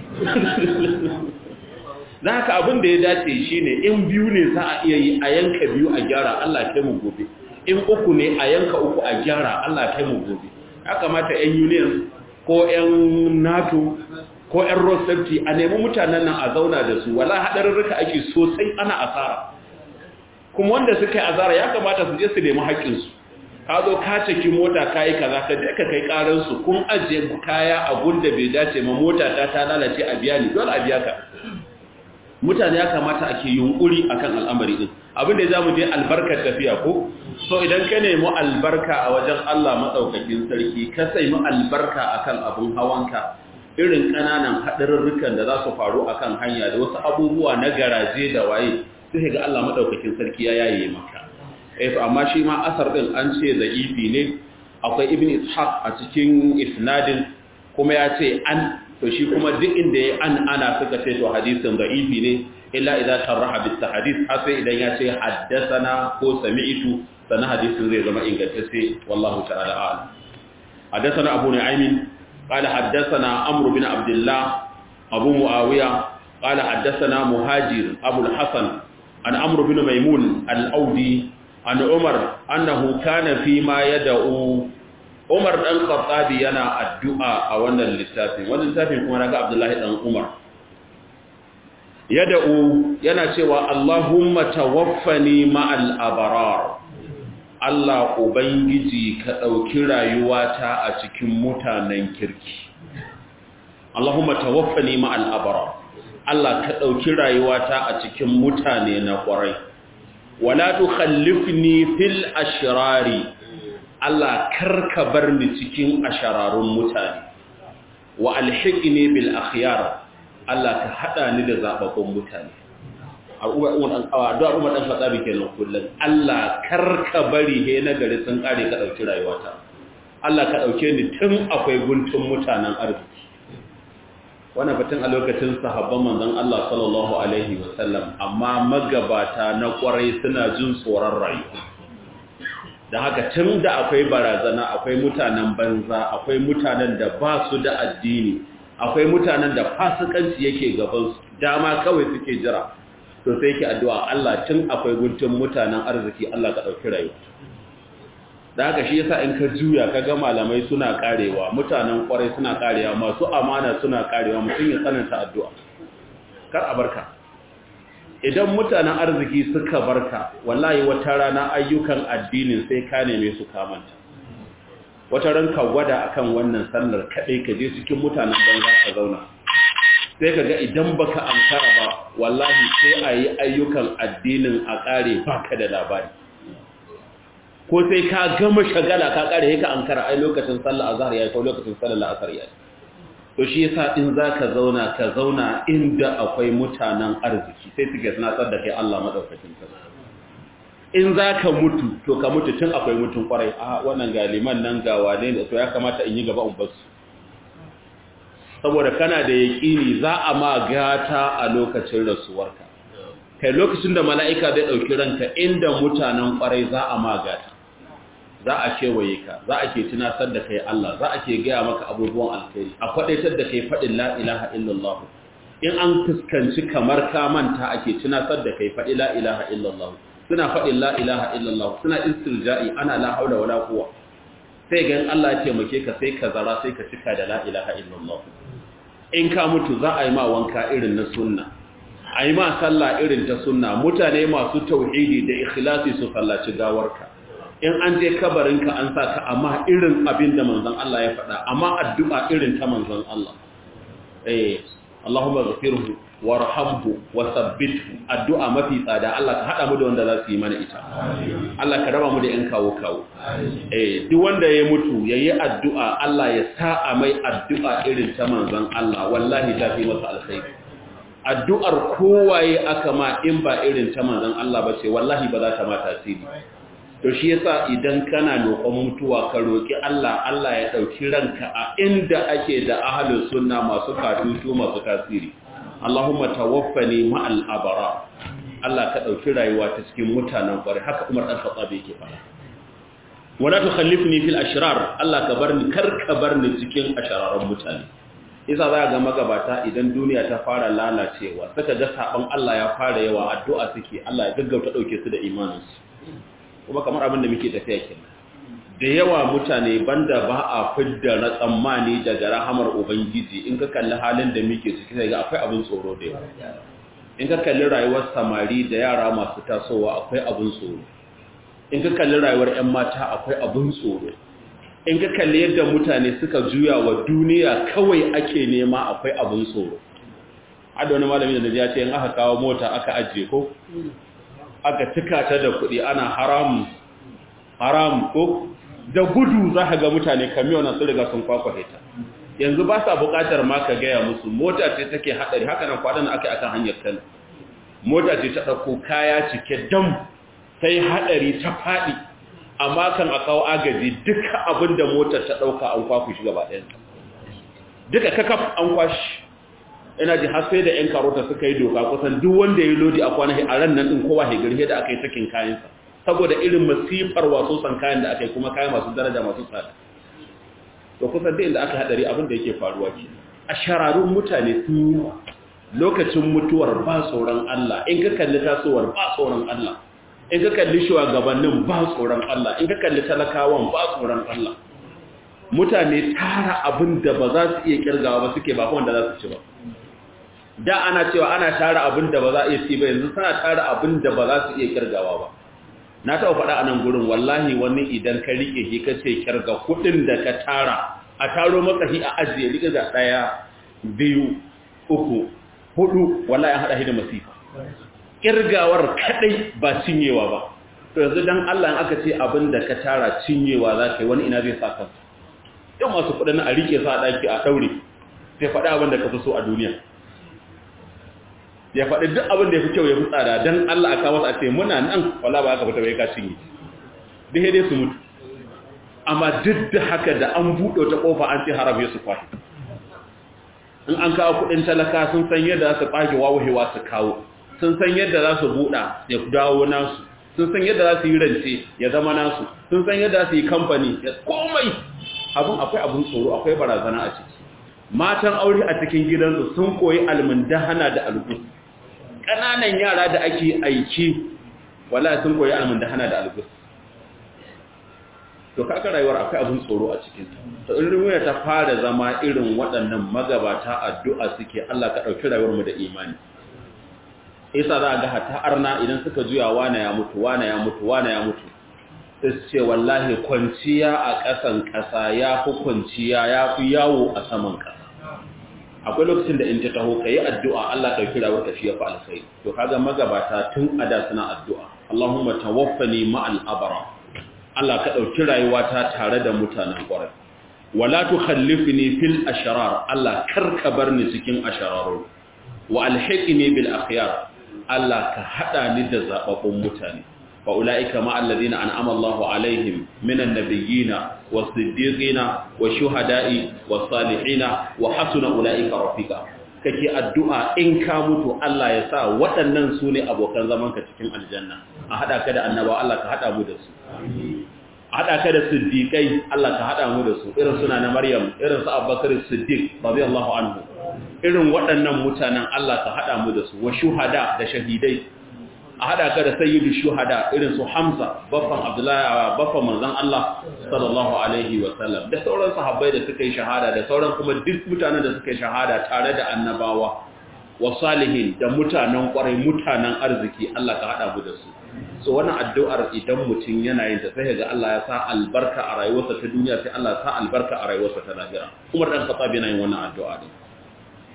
Da haka abin da ya dace shi ne in biyu ne za a iya yi a yanka biyu a gyara, Allah kai mu gobe. In 3 ne a yanka 3 a gyara, Allah kai mu gobe. Ya kamata 'yan union ko 'yan NATO ko 'yan road safety a nemi mutanen nan a zauna da su, wala haɗarurruka ake sosai ana asara. Kuma wanda suka yi asara ya kamata su je su nemi haƙƙinsu. Ka zo ka caki mota ka yi kaza, ka je ka kai ƙaransu, kun ajiye kaya a gunda bai dace ma mota ta lalace a biya ni, dole a biya ka. Mutane ya kamata ake yunkuri akan al'amari din. Abinda ya zamu je albarkar tafiya ko so idan ka nemi albarka a wajen Allah madaukakin sarki, ka sai mu albarka akan abun hawanka, irin kananan hadarurrukan da za su faru akan hanya da wasu abubuwa na garaje da waye, sai ga Allah madaukakin sarki ya yaye maka. To amma shi ma asar din an ce da'ifi ne, akwai ibn ishaq a cikin isnadin kuma ya ce an, to shi kuma duk inda ya ana suka ce to hadisin da'ifi ne, illa idza sarraha bil hadith, sai idan ya ce haddathana ko sami'tu, sana hadisin zai zama ingantacce, wallahu ta'ala a'lam. Haddathana abu nu'aym qala haddathana amr bin abdullah abu muawiya qala haddathana muhajir abu al-hasan an amr bin maymun al-audi an umar annahu kana fi ma yad'u. Umar ɗan Khattabi yana addu'a a wannan littafin kuma naga Abdullahi ɗan Umar. Yada'u yana cewa Allahumma tawaffani ma'al abrar. Allah Ubangiji ka ɗauki rayuwata a cikin mutanen kirki. Allahumma tawaffani ma'al abrar. Allah ka ɗauki rayuwata a cikin mutane na ƙwarai. Wala tukhallifni fil ashrari. Allah karka bar ni cikin ashararun mutane, wa alhiqni bil akhyar. Allah ka hada ni da zababbun mutane. Addu'a Umar dan Khattabi kenan kullun, Allah karka bari he na gari sun kare ka dauki rayuwata. Allah ka dauke ni tun akwai guntun mutanen arziki. Wannan batun a lokacin sahabban manzon Allah sallallahu alaihi wasallam, amma magabata na kwarai suna jin tsoron rayuwa. Da haka tun da akwai barazana, akwai mutanen banza, akwai mutanen da ba su da addini, akwai mutanen da fasikanci yake gabansu, dama kawai suke jira, to sai ki addu'a Allah tun akwai guntun mutanen arziki, Allah ka ɗauki rayuwa. Da haka shi yasa in ka juya ka ga malamai suna karewa, mutanen kwarai suna karewa, masu amana suna karewa, mutum ya tsananta addu'a. Kar a barka. Idan mutanen arziki suka barka, wallahi wata rana ayyukan addinin sai ka neme su kamanta. Wata ran ka gwada akan wannan sallar kaɗai ka je cikin mutanen banza ka zauna. Sai ka ga idan baka ankara ba, wallahi sai a yi ayyukan addinin a ƙare baka da labari. Ko sai ka gama shagala ka ƙare ka ankara ai lokacin sallar azhar yayi ko lokacin sallar la'asar yayi. To shi yasa in zaka zauna ka zauna inda akwai mutanen arziki, sai suke tunatar da kai Allah madaukakin sarki. In zaka mutu to ka mutu tun akwai mutun kwarai, a wannan galiman nan ga wane ne, to ya kamata in yi gaba in basu. Saboda kana da yaqini za a ma gata a lokacin rasuwarka. Kai lokacin da mala'ika zai dauki ranka inda mutanen kwarai za a ma gata. Za a kewaye ka, za a ke tunatar da kai Allah, za a ke gaya maka abubuwan alkhairi, a kwadaitar da kai faɗin la ilaha illallah. In an fuskanci kamar ka manta ake tunatar da kai faɗi la ilaha illallah. Suna faɗin la ilaha illallah, suna istirja'i ana la haula wala quwwa. Sai ga Allah ya taimake ka sai ka zara sai ka cika da la ilaha illallah. In ka mutu za a yi ma wanka irin na sunna. A yi ma sallah irin ta sunna, mutane masu tauhidi da ikhlasi su sallaci gawarka. In an je kabarinka an sa ka amma irin abin da manzon Allah ya faɗa, amma addu'a irin ta manzon Allah. Allahumma ghfirhu warhamhu wasabbithu addu'a mafi tsada Allah ka hada mu da wanda za su yi mana ita Allah ka raba mu da yan kawo duk wanda ya mutu yayi addu'a Allah ya sa a mai addu'a irin ta manzon Allah wallahi ta fi masa alkhairi addu'ar kowaye aka ma in ba irin ta manzon Allah ba ce wallahi ba za ta ma tasiri to shi yasa idan kana roƙon mutuwa ka roki Allah Allah ya dauki ranka a inda ake da ahlus sunna masu katutu masu tasiri Allahumma tawaffani ma'al abara Allah ka dauki rayuwa ta cikin mutanen kware haka Umar dan Khattab yake fara wala tukhallifni fil ashrar Allah ka barni karka barni cikin ashararan mutane isa za ga magabata idan duniya ta fara lalacewa saka ga saban Allah ya fara yawa addu'a suke Allah ya gaggauta dauke su da imaninsu kuma kamar abin da muke tafiya kenan da yawa mutane banda ba a fidda na tsammani daga rahamar ubangiji in ka kalli halin da muke ciki sai ga akwai abin tsoro da yawa in ka kalli rayuwar samari da yara masu tasowa akwai abin tsoro in ka kalli rayuwar ƴan mata akwai abin tsoro in ka kalli yadda mutane suka juya wa duniya kawai ake nema akwai abin tsoro hada wani malami da ya ce in aka kawo mota aka ajiye ko aka cika ta da kuɗi ana haram ko da gudu za ka ga mutane kamiyonan su riga sun kwakwahe ta yanzu ba sa buƙatar ma ka gaya musu mota ce take haɗari haka nan kwanan aka akan hanyar kano mota ce ta ɗauko kaya cike dam sai haɗari ta faɗi amma kan a kawo agaji duka abin da motar ta ɗauka an kwaku shi gaba ɗayan duka kakaf an kwashi ina ji har sai da 'yan karota suka yi doka kusan duk wanda ya yi lodi a kwanahi a ran nan ɗin kowa hegirhe da aka yi sakin kayansa saboda irin masifar wasu san kayan da aka yi kuma kayan masu daraja masu tsada to kusan da inda aka haɗari abin da yake faruwa ke a shararun mutane sun yi lokacin mutuwar ba tsoron Allah in ka kalli tasowar ba tsoron Allah in ka kalli shugabannin ba tsoron Allah in ka kalli talakawan ba tsoron Allah mutane tara abin da ba za su iya kirgawa ba suke ba wanda za su ci ba da ana cewa ana tara abin da ba za a iya ci ba yanzu suna tara abin da ba za su iya kirgawa ba na taɓa faɗa a nan gurin wallahi wani idan ka rike shi ka ce kirga kuɗin da ka tara a taro maka shi a ajiye rike ga 1 2 3 4 wallahi an haɗa shi da masifa kirgawar kadai ba cinyewa ba to yanzu dan Allah in aka ce abin da ka tara cinyewa za ka yi wani ina zai saka yan masu kuɗin a rike sa a ɗaki a ɗaure sai faɗi abin da ka fi so a duniya ya faɗi duk abin da ya fi kyau ya fi tsada don Allah aka wasu a ce muna nan wala ba aka fita bai ka cinye duk dai su mutu amma duk da haka da an buɗe wata ƙofa an ce haram ya su kwashi in an kawo kuɗin talaka sun san yadda za su ɓage wawahewa su kawo sun san yadda za su buɗa ya dawo nasu sun san yadda za su yi rance ya zama nasu sun san yadda za su yi kamfani ya komai abin akwai abin tsoro akwai barazana a ciki matan aure a cikin gidansu sun koyi almundahana da algus ƙananan yara da ake aiki wala sun koyi almundahana da algus to kaka rayuwar akwai abin tsoro a cikin to irin waya ta fara zama irin waɗannan magabata addu'a suke Allah ka ɗauki rayuwar mu da imani isa za ga hata arna idan suka juya wane ya mutu wane ya mutu wane ya mutu sai su ce wallahi kwanciya a ƙasan ƙasa ya fi kwanciya ya fi yawo a saman ƙasa akwai lokacin da in ta taho ka yi addu'a Allah ɗauki rawar ka shi ya fi alkhairi to kaga magabata tun a da suna addu'a Allahumma tawaffani ma'al abara Allah ka ɗauki rayuwata tare da mutanen ƙwarai wala tukhallifni fil ashrar Allah karka bar ni cikin ashararu wa alhiqni bil akhyar Allah ka hada ni da zababbun mutane fa ulaika ma alladhina an'ama Allahu alaihim minan nabiyina was-siddiqina wash-shuhada'i was-salihina wa hasuna ulaika rafiqa kake addu'a in ka mutu Allah ya sa waɗannan su ne abokan zaman ka cikin aljanna a hada ka da annaba Allah ka hada mu da su a hada ka da siddiqai Allah ka hada mu da su irin suna na Maryam irin su Abubakar Siddiq radiyallahu anhu irin waɗannan mutanen Allah ka haɗa mu da su wa shuhada da shahidai a haɗa ka da sayyidu shuhada irin su Hamza baffan Abdullahi baffan manzon Allah sallallahu alaihi wa sallam da sauran sahabbai da suka yi shahada da sauran kuma duk mutanen da suka yi shahada tare da annabawa wa salihin da mutanen ƙwarai mutanen arziki Allah ka haɗa mu da su so wannan addu'ar idan mutum yana yin ta sai ga Allah ya sa albarka a rayuwarsa ta duniya sai Allah ya sa albarka a rayuwarsa ta lahira Umar dan Khattab yana yin wannan addu'a ne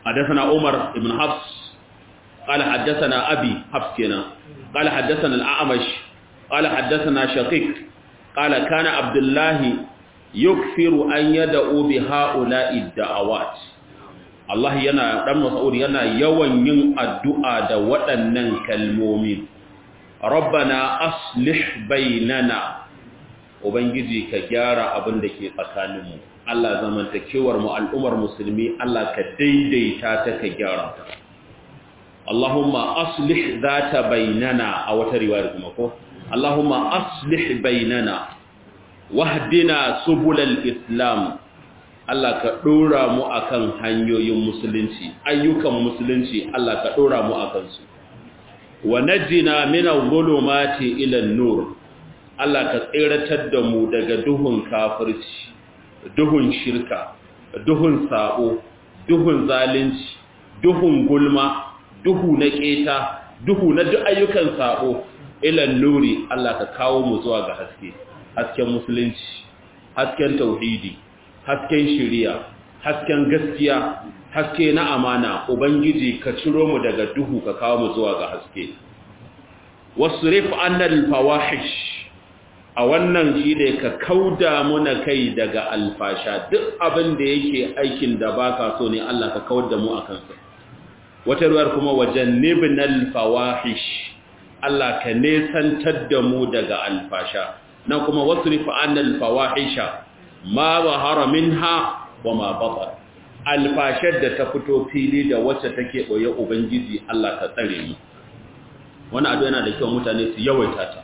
حدثنا عمر بن حفص قال حدثنا أبي حفص كنا قال حدثنا الأعمش قال حدثنا شقيق قال كان عبد الله يكثر أن يدعو بهؤلاء الدعوات الله yana dan Mas'ud yana yawan yin addu'a da waɗannan kalmomi rabbana aslih bainana ubangiji ka gyara abin da ke tsakaninmu Allah zamantakewar mu al'ummar musulmi Allah ka daidaita ta ka gyara ta Allahumma aslih zata bainana a wata riwayar kuma ko Allahumma aslih bainana wahdina subulal islam Allah ka dora mu akan hanyoyin musulunci ayyukan musulunci Allah ka dora mu akan su wa najina min adh-dhulumati ila an-nur Allah ka tsiratar da mu daga duhun kafirci duhun shirka duhun sabo duhun zalunci duhun gulma duhu na keta duhu na duk ayyukan sabo ila nuri Allah ka kawo mu zuwa ga haske hasken musulunci hasken tauhidi hasken shari'a hasken gaskiya haske na amana ubangiji ka ciro mu daga duhu ka kawo mu zuwa ga haske wasrif annal fawahish a wannan shi ne ka kauda muna kai daga alfasha duk abin da yake aikin da baka so ne Allah ka kawar da mu akan sa wata ruwar kuma wajannibnal fawahish Allah ka nesantar da mu daga alfasha nan kuma wasrif annal fawahisha ma zahara minha wa ma batan alfashar da ta fito fili da wacce take boye ubangiji Allah ka tsare mu wannan addu'a yana da kyau mutane su yawaita ta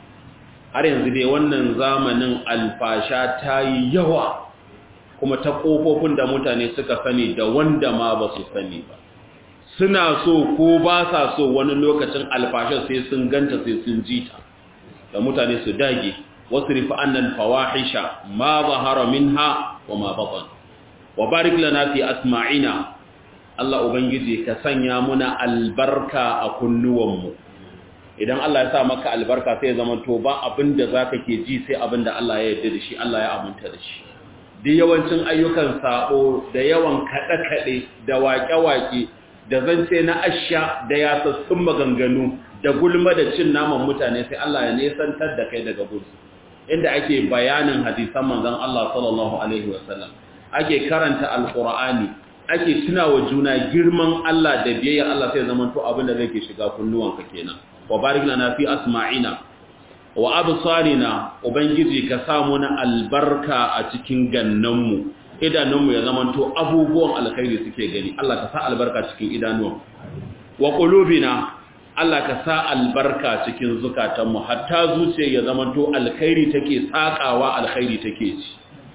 har yanzu dai wannan zamanin alfasha ta yi yawa kuma ta kofofin da mutane suka sani da wanda ma ba su sani ba suna so ko ba sa so wani lokacin alfashar sai sun ganta sai sun jita da mutane su dage wasrif annal fawahisha ma zahara minha wa ma batan wa barik lana fi asma'ina Allah ubangiji ka sanya muna albarka a kunnuwanmu idan Allah ya sa maka albarka sai zaman to ba abinda zaka ke ji sai abinda Allah ya yarda da shi Allah ya aminta da shi duk yawancin ayyukan sabo da yawan kada-kade da waƙe-waƙe da zance na asha da yasassun maganganu da gulma da cin naman mutane sai Allah ya nesantar da kai daga gudu inda ake bayanin hadisan manzon Allah sallallahu alaihi wasallam ake karanta alqur'ani ake tunawa juna girman Allah da biyayya Allah sai zaman to abinda zai ke shiga kunnuwanka kenan wa barik lana fi asma'ina wa absarina ubangiji ka samu na albarka a cikin gannanmu idanunmu ya zamanto abubuwan alkhairi suke gani Allah ka sa albarka cikin idanuwan wa qulubina Allah ka sa albarka cikin zukatanmu hatta zuciya ya zamanto alkhairi take sakawa alkhairi take ci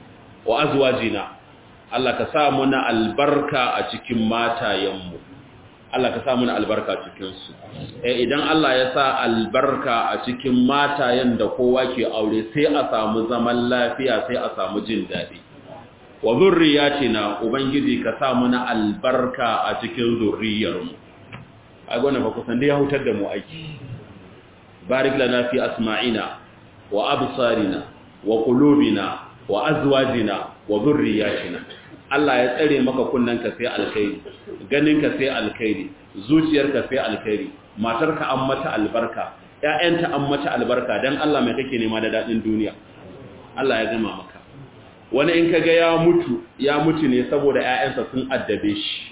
wa azwajina Allah ka sa mu na albarka a cikin matayenmu Allah ka sa mu na albarka cikin su idan Allah ya sa albarka a cikin matayen da kowa ke aure sai a samu zaman lafiya sai a samu jin dadi wa zurriyatina ubangiji ka sa mu na albarka a cikin zurriyarmu ai gona fa kusan dai ya hutar da mu aiki barik lana fi asma'ina wa absarina wa qulubina wa azwajina wa zurriyatina Allah ya tsare maka kunnanka sai alkhairi ganinka sai alkhairi zuciyarka sai alkhairi matarka an mata albarka ƴaƴanta an mata albarka dan Allah mai kake nema da dadin duniya Allah ya gama maka wani in kaga ya mutu ne saboda ƴaƴansa sun addabe shi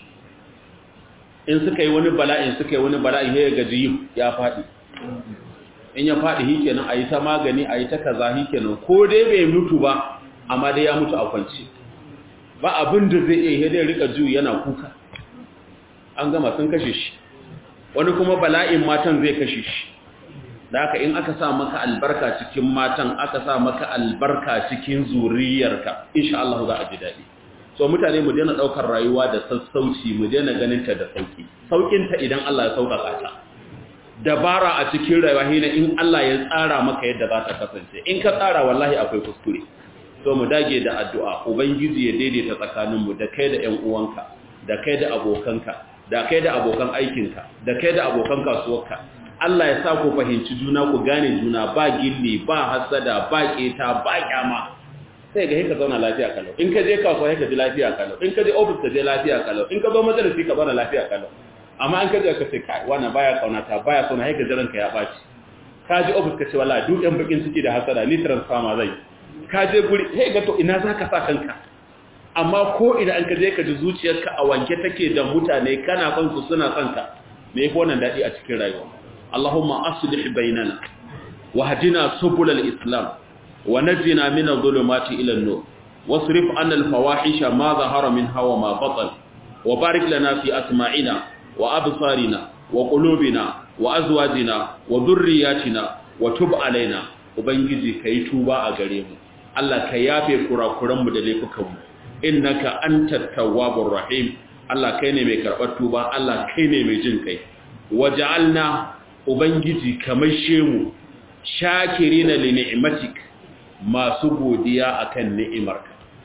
in suka yi wani bala'in ya gaji ya faɗi in ya faɗi hikenan a yi ta magani a yi ta kaza hikenan ko dai bai mutu ba amma dai ya mutu a kwanci ba abin da zai iya dai rika juyi yana kuka an gama sun kashe shi wani kuma bala'in matan zai kashe shi da haka in aka sa maka albarka cikin matan aka sa maka albarka cikin zuriyarka insha Allah za a ji daɗi so mutane mu daina daukar rayuwa da sassauci mu daina ganin ta da sauki saukin ta idan Allah ya sauƙaƙa ta dabara a cikin rayuwa hina in Allah ya tsara maka yadda za ta kasance in ka tsara wallahi akwai kuskure so mu dage da addu'a ubangiji ya daidaita tsakanin mu da kai da ƴan uwanka da kai da abokanka da kai da abokan aikinka da kai da abokan kasuwarka Allah ya sa ku fahimci juna ku gane juna ba gilli ba hasada ba keta ba kyama sai ga ka zauna lafiya kalau in ka je kasuwa ka ji lafiya kalau in ka je office ka je lafiya kalau in ka zo majalisi ka zauna lafiya kalau amma an ka je ka ce kai wannan baya kaunata baya kauna sai ka ji ranka ya baci ka je office ka ce wallahi duk yan bakin ciki da hasada ni transformer zai ka je guri sai ga to ina zaka sa kanka amma ko idan an ka je ka ji zuciyarka a wanke take da mutane kana son su suna son ka me yafi wannan dadi a cikin rayuwa Allahumma aslih bainana wahdina subulal islam ونجنا من الظلمات إلى النور واصرف عنا الفواحش ما ظهر منها وما بطن وبارك لنا في أسماعنا وأبصارنا وقلوبنا وأزواجنا وذرياتنا وتب علينا وبنجي كي توبا أغريم الله كيافي كراكرم دليفكم إنك أنت التواب الرحيم الله كيني ميكر توبا الله كيني ميجنكي وجعلنا وبنجي كمشيمو شاكرين لنعمتك masu godiya akan ni'imarka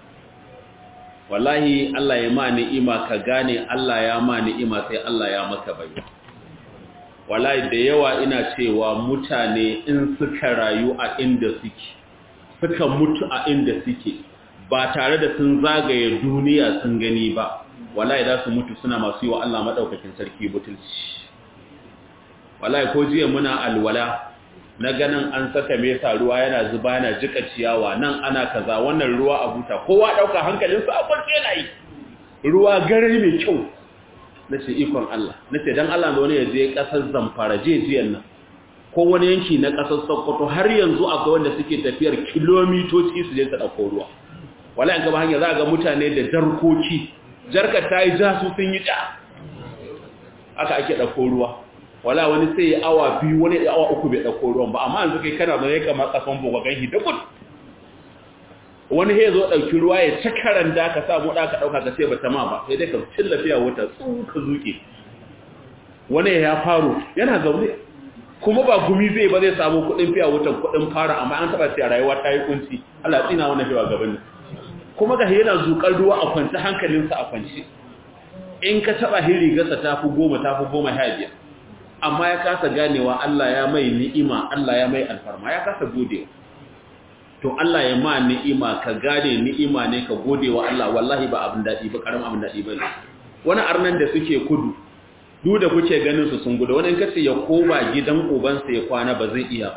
wallahi Allah ya ma ni'ima ka gane Allah ya ma ni'ima sai Allah ya maka baiwa wallahi da yawa ina cewa mutane in suka rayu a inda suka mutu a inda suke ba tare da sun zagaye duniya sun gani ba wallahi za su mutu suna masu yi wa Allah madaukakin sarki butulci wallahi ko jiya muna alwala na ganin an saka mesa ruwa yana zuba yana jika ciyawa nan ana kaza wannan ruwa a buta kowa dauka hankalinsa a kwarce yana yi ruwa gare mai kyau nace ikon Allah nace dan Allah ne wani yaje kasar Zamfara jiyan nan ko wani yanki na kasar Sokoto har yanzu akwai wanda suke tafiyar kilomitoci su je su dauko ruwa wallahi an gaba hanya za ga mutane da jarkoki jarka tayi ja su sun yi ja aka ake dauko ruwa wala wani sai ya awa biyu wani ya awa uku bai dauko ruwan ba amma yanzu kai kana zai kamar kasan boga ganhi da gud wani ya zo dauki ruwa ya cakaran da ka samu da ka dauka ka sai bata ma ba sai dai ka lafiya wata tsuka zuke wani ya faro yana zaune kuma ba gumi zai ba zai samu kudin fiya wutan kudin fara amma an taba sai rayuwa ta yi kunci Allah ya tsina wannan fiwa gaban kuma ga yana zukar ruwa a kwance hankalinsa a kwance in ka taba hirigarsa tafi 10 tafi 15 amma ya kasa ganewa Allah ya mai ni'ima Allah ya mai alfarma ya kasa gode to Allah ya ma ni'ima ka gane ni'ima ne ka gode wa Allah wallahi ba abin dadi ba karamin abin dadi bane wani arnan da suke kudu duk da kuke ganin su sun gudu wani in kace ya koma gidan ubansa ya kwana ba zai iya ba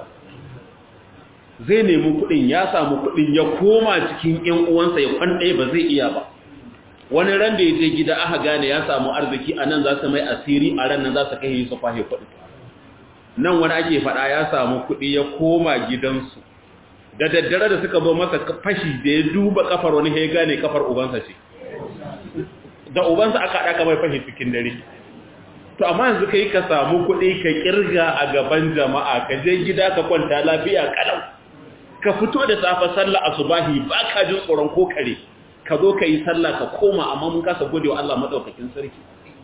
zai nemi kudin ya samu kudin ya koma cikin ƴan uwansa ya kwande ba zai iya ba wani ran da ya je gida aka gane ya samu arziki a nan za su mai asiri a ran nan za su kai su kwahe kuɗi nan wani ake faɗa ya samu kuɗi ya koma gidansu da daddare da suka zo masa fashi da ya duba kafar wani ya gane kafar ubansa ce da ubansa aka haɗa kamar fashi cikin dare to amma yanzu kai ka samu kuɗi ka kirga a gaban jama'a ka je gida ka kwanta lafiya kalau ka fito da safa sallah asubahi ba ka jin tsoron ko kare ka zo ka yi sallah ka koma amma mun kasa gode wa Allah madaukakin sarki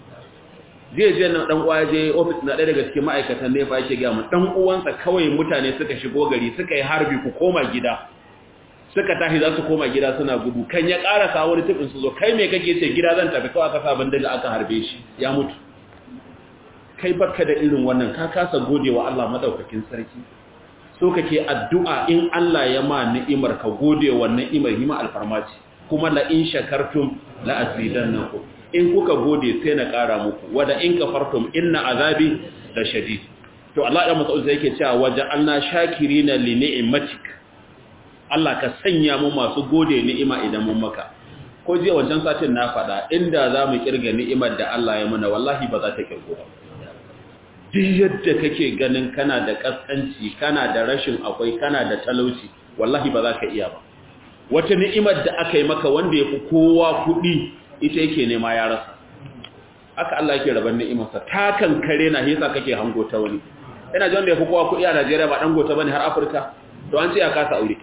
je na dan uwa je office na ɗaya daga cikin ma'aikatan ne fa yake ga mu dan uwansa kawai mutane suka shigo gari suka yi harbi ku koma gida suka tashi za su koma gida suna gudu kan ya karasa wani tubin su zo kai me kake ce gida zan tafi kawai aka sa bandaga aka harbe shi ya mutu kai barka da irin wannan ka kasa gode wa Allah madaukakin sarki so kake addu'a in Allah ya ma ni'imar ka gode wa ni'imar hima alfarmaci kuma la in shakartum la azidannakum in kuka gode sai na ƙara muku wada in kafartum inna azabi la shadid to Allah da Mas'ud sai yake cewa waja'alna shakirina li ni'matik Allah ka sanya mu masu gode ni'ima idan mun maka ko jiya wancan satin na faɗa inda zamu kirga ni'imar da Allah ya mana wallahi ba za ta kirgo ba duk yadda kake ganin kana da kaskanci kana da rashin akwai kana da talauci wallahi ba za ka iya ba wata ni'imar da aka yi maka wanda ya fi kowa kuɗi ita yake nema ya rasa aka Allah yake rabar ni'imarsa ta kankare na hisa kake hango ta wani ina ji wanda ya fi kowa kuɗi a Najeriya ba ɗan gota bane har Afirka to an ce ya kasa aure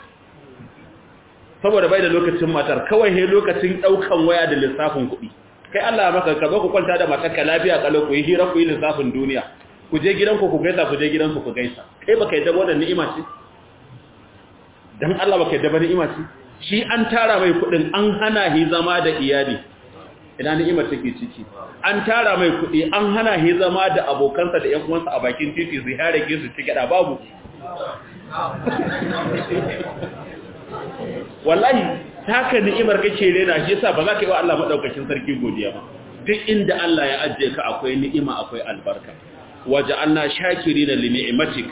saboda bai da lokacin matar kawai he lokacin ɗaukan waya da lissafin kuɗi kai Allah maka ka zo ku kwanta da matarka lafiya kalau ku yi hira ku yi lissafin duniya ku je gidanku ku gaisa ku je gidanku ku gaisa kai baka yi da wannan ni'ima ce dan Allah baka yadda ba ni'ima ce shi an tara mai kudin an hana hi zama da iyali ina ni'imar take ciki an tara mai kudi an hana hi zama da abokansa da ƴan uwansa a bakin titi zihare ke su cike da babu wallahi taka ni'imar kake rena shi yasa ba za ka yi wa Allah madaukakin sarki godiya ba duk inda Allah ya ajiye ka akwai ni'ima akwai albarka waja'alna shakirina li ni'matik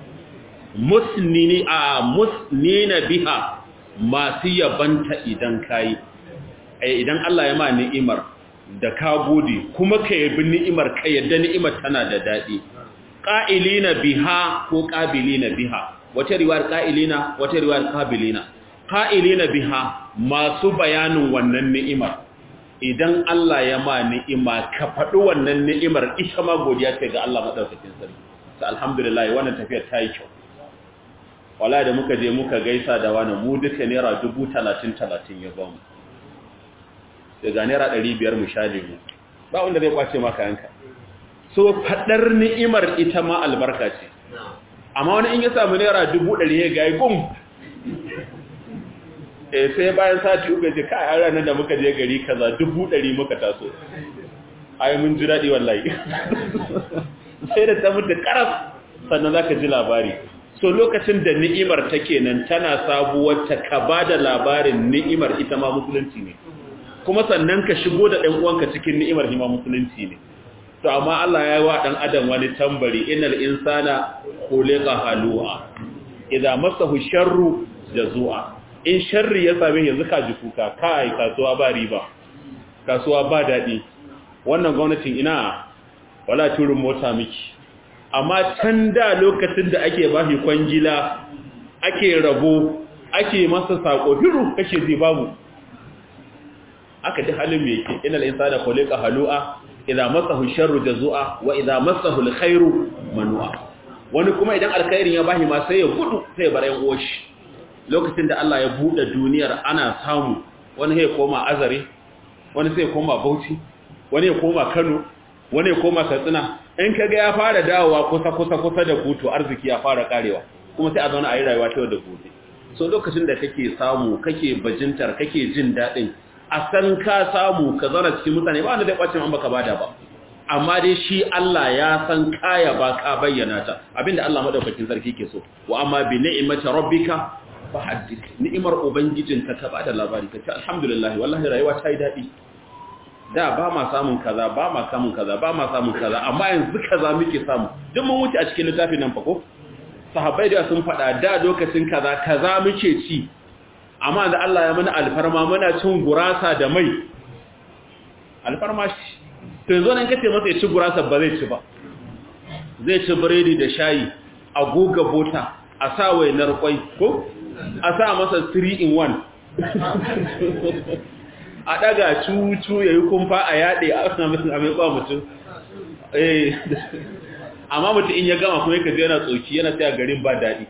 musnina biha masu yabanta idan kayi idan Allah ya ma ni'imar da ka gode kuma ka yabi ni'imar ka yadda ni'imar tana da dadi qa'ilina biha ko qabilina biha wata riwayar qa'ilina wata riwayar qabilina biha masu bayanin wannan ni'imar idan Allah ya ma ni'ima ka faɗi wannan ni'imar ita ma godiya ce ga Allah madaukakin sarki sai alhamdulillah wannan tafiyar ta yi kyau wallahi da muka je muka gaisa da wani mu duka naira 30,000 ya ba mu daga naira 500 mu shaje mu ba wanda zai kwace maka yanka so fadar ni'imar ita ma albarka ce amma wani in ya samu naira 100,000 ya ga gum sai bayan sati uku ce kai a ranar da muka je gari kaza 100,000 muka taso ai mun ji dadi wallahi sai da ta mutu karas sannan zaka ji labari so lokacin da ni'imar take nan tana sabuwar ta ka bada labarin ni'imar ita ma musulunci ne kuma sannan ka shigo da ɗan uwanka cikin ni'imar hima musulunci ne to amma Allah ya yi wa ɗan adam wani tambari innal insana khuliqa halu'a idza massahu sharru jazua in sharri ya same yanzu ka ji kuka kai kasuwa ba riba kasuwa ba dadi wannan gwamnatin ina wala turun mota miki amma can da lokacin da ake bashi kwangila ake rabo ake masa sako hiru kake ji babu aka ji halin me yake inal insana khuliqa halu'a idza massahu sharru jazua wa idza massahu alkhairu manua wani kuma idan alkhairin ya bashi ma sai ya gudu sai ya bar yan uwashi lokacin da Allah ya bude duniyar ana samu wani sai ya koma Azare wani sai ya koma Bauchi wani ya koma Kano wani ya koma Katsina in kaga ya fara dawowa kusa da kuto arziki ya fara karewa kuma sai a zauna a yi rayuwa ta da gobe so lokacin da kake samu kake bajintar kake jin dadin a san ka samu ka zara cikin mutane ba wanda zai kwace an baka bada ba amma dai shi Allah ya san kaya ba ka bayyana ta abinda Allah madaukakin sarki ke so wa amma bi ni'mati rabbika fa haddith ni'imar ubangijinka ka bada labari ka ce alhamdulillah wallahi rayuwa ta yi dadi da ba ma samun kaza ba ma samun kaza ba ma samun kaza amma yanzu kaza muke samu duk mun wuce a cikin littafin nan fa ko sahabbai da sun faɗa da lokacin kaza muke ci amma da Allah ya mana alfarma muna cin gurasa da mai alfarma shi to yanzu nan kace masa ya ci gurasa ba zai ci ba zai ci biredi da shayi a goga bota a sa wainar kwai ko a sa masa 3 in 1 a daga cucu yayi kumfa a yade a asna mutum a mai kwa mutum amma mutum in ya gama kuma yake yana tsoki yana tsaya garin ba dadi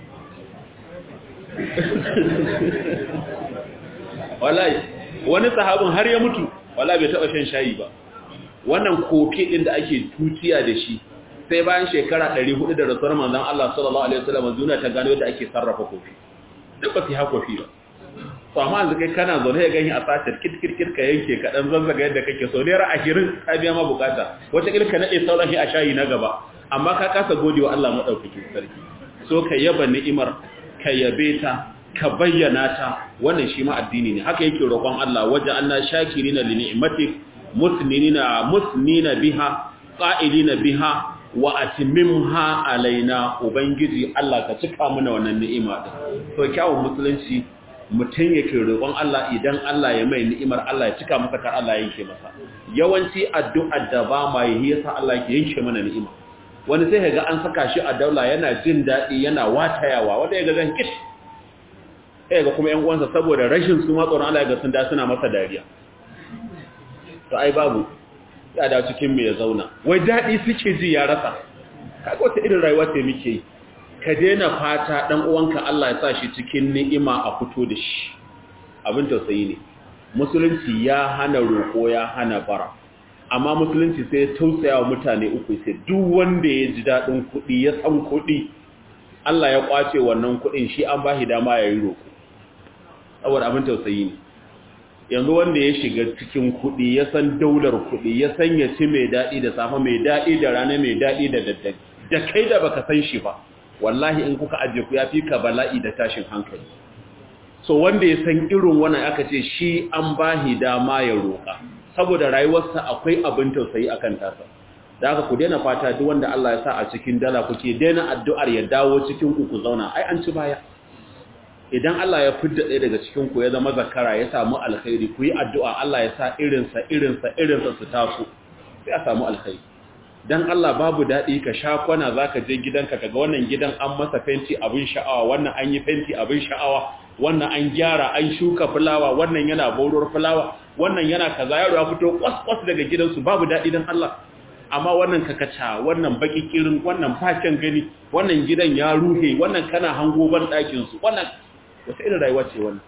wallahi wani sahabin har ya mutu wallahi bai taba shan shayi ba wannan kofi din da ake tutiya da shi sai bayan shekara 400 da rasuwar manzon Allah sallallahu alaihi wasallam duniya ta gano yadda ake sarrafa kofi duk ba su ha kofi ba to amma yanzu kai kana zaune ya gani a sashar kitkirkir ka yanke ka dan zazzaga yadda kake so naira 20 ka biya ma bukata wata kilka nade sauran shi a shayi na gaba amma ka kasa godewa Allah madaukakin sarki so ka yaba ni'imar ka yabe ta ka bayyana ta wannan shi ma addini ne haka yake roƙon Allah waje Allah shakirina li ni'matik musnina biha qa'ilina biha wa atimimha alaina ubangiji Allah ka cika mana wannan ni'ima din to kyawun musulunci mutun yake roƙon Allah idan Allah ya mai ni'imar Allah ya cika masa kar Allah ya yanke masa yawanci addu'ar da ba mai yasa Allah yake yanke mana ni'ima wani sai ga an saka shi a daula yana jin dadi yana watayawa wanda yaga zan kish ga kuma ƴan uwansa saboda rashin su ma tsoron Allah ga sun da suna masa dariya to ai babu ya da cikin me ya zauna wai dadi suke ji ya rasa kaga wata irin rayuwa ce muke yi ka daina fata dan uwanka Allah ya sa shi cikin ni'ima a fito da shi abin tausayi ne musulunci ya hana roko ya hana bara amma musulunci sai ya tausaya wa mutane uku sai duk wanda ya ji dadin kuɗi ya san kuɗi Allah ya kwace wannan kuɗin shi an bashi dama ya yi roko saboda abin tausayi ne yanzu wanda ya shiga cikin kuɗi ya san daular kuɗi ya san ya ci mai daɗi da safa mai daɗi da rana mai daɗi da daddare da kai da baka san shi ba wallahi in kuka aje ku yafi ka bala'i da tashin hankali so wanda ya san irin wannan aka ce shi an bahi dama ya roƙa saboda rayuwarsa akwai abin tausayi akan tasa da haka ku daina fata duk wanda Allah ya sa a cikin dala kuke daina addu'ar ya dawo cikin ku zauna ai an ci baya idan Allah ya fidda ɗaya daga cikin ku ya zama zakara ya samu alkhairi ku yi addu'a Allah ya sa irinsa su taso sai a samu alkhairi dan Allah babu daɗi ka sha kwana zaka je gidanka kaga wannan gidan an masa fenti abin sha'awa wannan an yi fenti abin sha'awa wannan an gyara an shuka fulawa wannan yana baurar fulawa wannan yana kaza yaro ya fito kwas daga gidansu babu daɗi dan Allah amma wannan kakaca wannan baki kirin wannan facen gani wannan gidan ya ruhe wannan kana hango ban ɗakin su wannan wata irin rayuwa ce wannan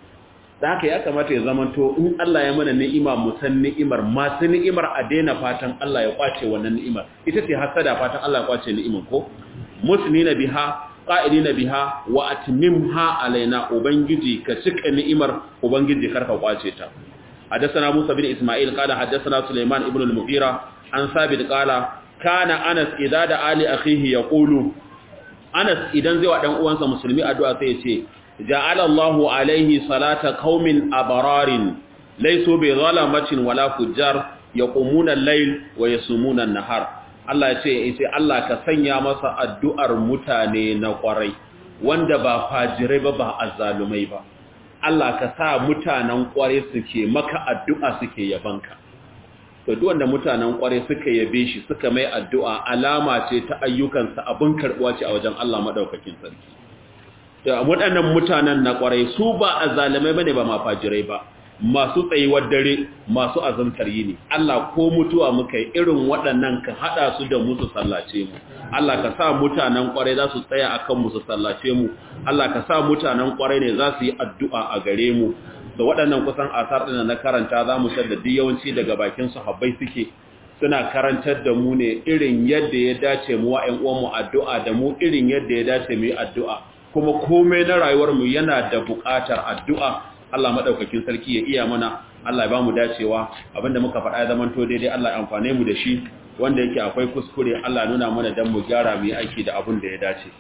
da haka ya kamata ya zamanto in Allah ya mana ni'ima mu san ni'imar masu ni'imar a daina fatan Allah ya kwace wannan ni'imar ita ce hasada fatan Allah ya kwace ni'imar ko musnina biha qa'idina biha wa atmimha alaina ubangiji ka cika ni'imar ubangiji karka kwace ta حدثنا موسى بن إسماعيل قال حدثنا سليمان ابن المغيرة عن ثابت قال كان أنس إذا دعا لأخيه يقول أنس إذا زي وعدن أوانسا مسلمي أدعى سيتي جعل الله عليه صلاة قوم أبرار ليسوا بظلمة ولا فجار يقومون الليل ويصومون النهار Allah ya ce Allah ka sanya masa addu'ar mutane na kwarai wanda ba fajirai ba azzalumai ba Allah ka sa mutanen kware suke maka addu'a suke yabanka to duk wanda mutanen kware suka yabe shi suka mai addu'a alama ce ta ayyukansa abin karbuwa ce a wajen Allah madaukakin sarki to waɗannan mutanen na kware su ba azalimai bane ba mafajirai ba masu tsayuwar dare masu azumtar yini Allah ko mutuwa muka yi irin waɗannan ka hada su da musu sallace mu Allah ka sa mutanen kware za su tsaya akan musu sallace mu Allah ka sa mutanen kware ne za su yi addu'a a gare mu da waɗannan kusan asar ɗin na karanta za mu da yawanci daga bakin sahabbai suke suna karantar da mu ne irin yadda ya dace mu wa ƴan uwanmu addu'a da mu irin yadda ya dace mu yi addu'a kuma komai na rayuwar mu yana da buƙatar addu'a Allah madaukakin sarki ya iya mana Allah ya ba mu dacewa abinda muka faɗa ya zaman to daidai Allah ya amfane mu da shi wanda yake akwai kuskure Allah nuna mana dan mu gyara mu yi aiki da abin da ya dace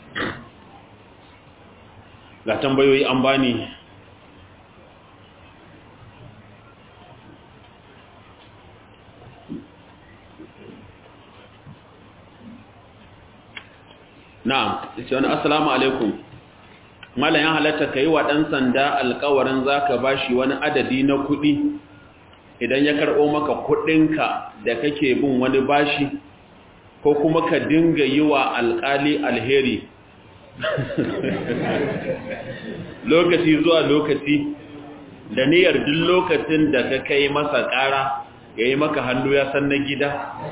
ga tambayoyi an bani na'am sai wani assalamu alaikum mallan ya halatta kai wa dan sanda alƙawarin zaka bashi wani adadi na kuɗi idan ya karɓo maka kuɗinka da kake bin wani bashi ko kuma ka dinga yi wa alƙali alheri lokaci zuwa lokaci da niyyar duk lokacin da ka kai masa ƙara ya yi maka hannu ya san na gida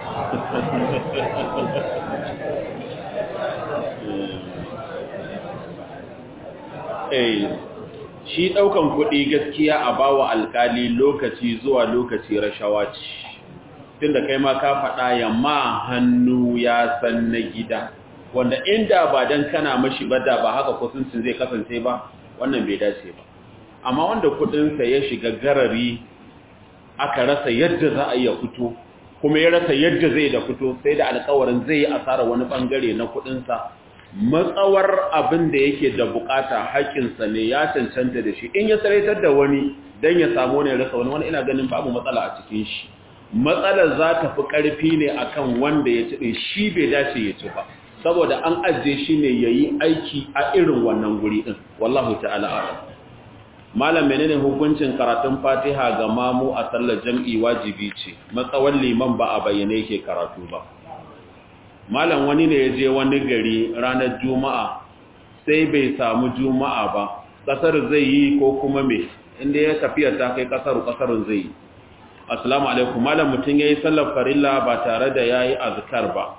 shi ɗaukan kuɗi gaskiya a bawa alƙali lokaci zuwa lokaci rashawa ce tunda kai ma ka faɗa ya ma hannu ya san na gida wanda inda ba dan kana mashi bada ba haka kusuncin zai kasance ba wannan bai dace ba amma wanda kudinsa ya shiga garari aka rasa yadda za a iya fito kuma ya rasa yadda zai da fito sai da alƙawarin zai yi asara wani bangare na kudinsa matsawar abin da yake da bukata haƙƙinsa ne ya cancanta da shi in ya saraitar da wani dan ya samu ne rasa wani ina ganin babu matsala a cikin shi matsalar za ta fi ƙarfi ne akan wanda ya ci shi bai dace ya ci ba saboda an ajiye shi ne ya yi aiki a irin wannan guri ɗin wallahu ta'ala a'lam malam menene hukuncin karatun fatiha ga mamu a sallar jam'i wajibi ce matsawar liman ba a bayyane yake karatu ba malam wani ne ya je wani gari ranar juma'a sai bai samu juma'a ba kasar zai yi ko kuma me inda ya tafiya ta kai kasarun zai yi assalamu alaikum malam mutum ya yi sallar farilla ba tare da ya yi azkar ba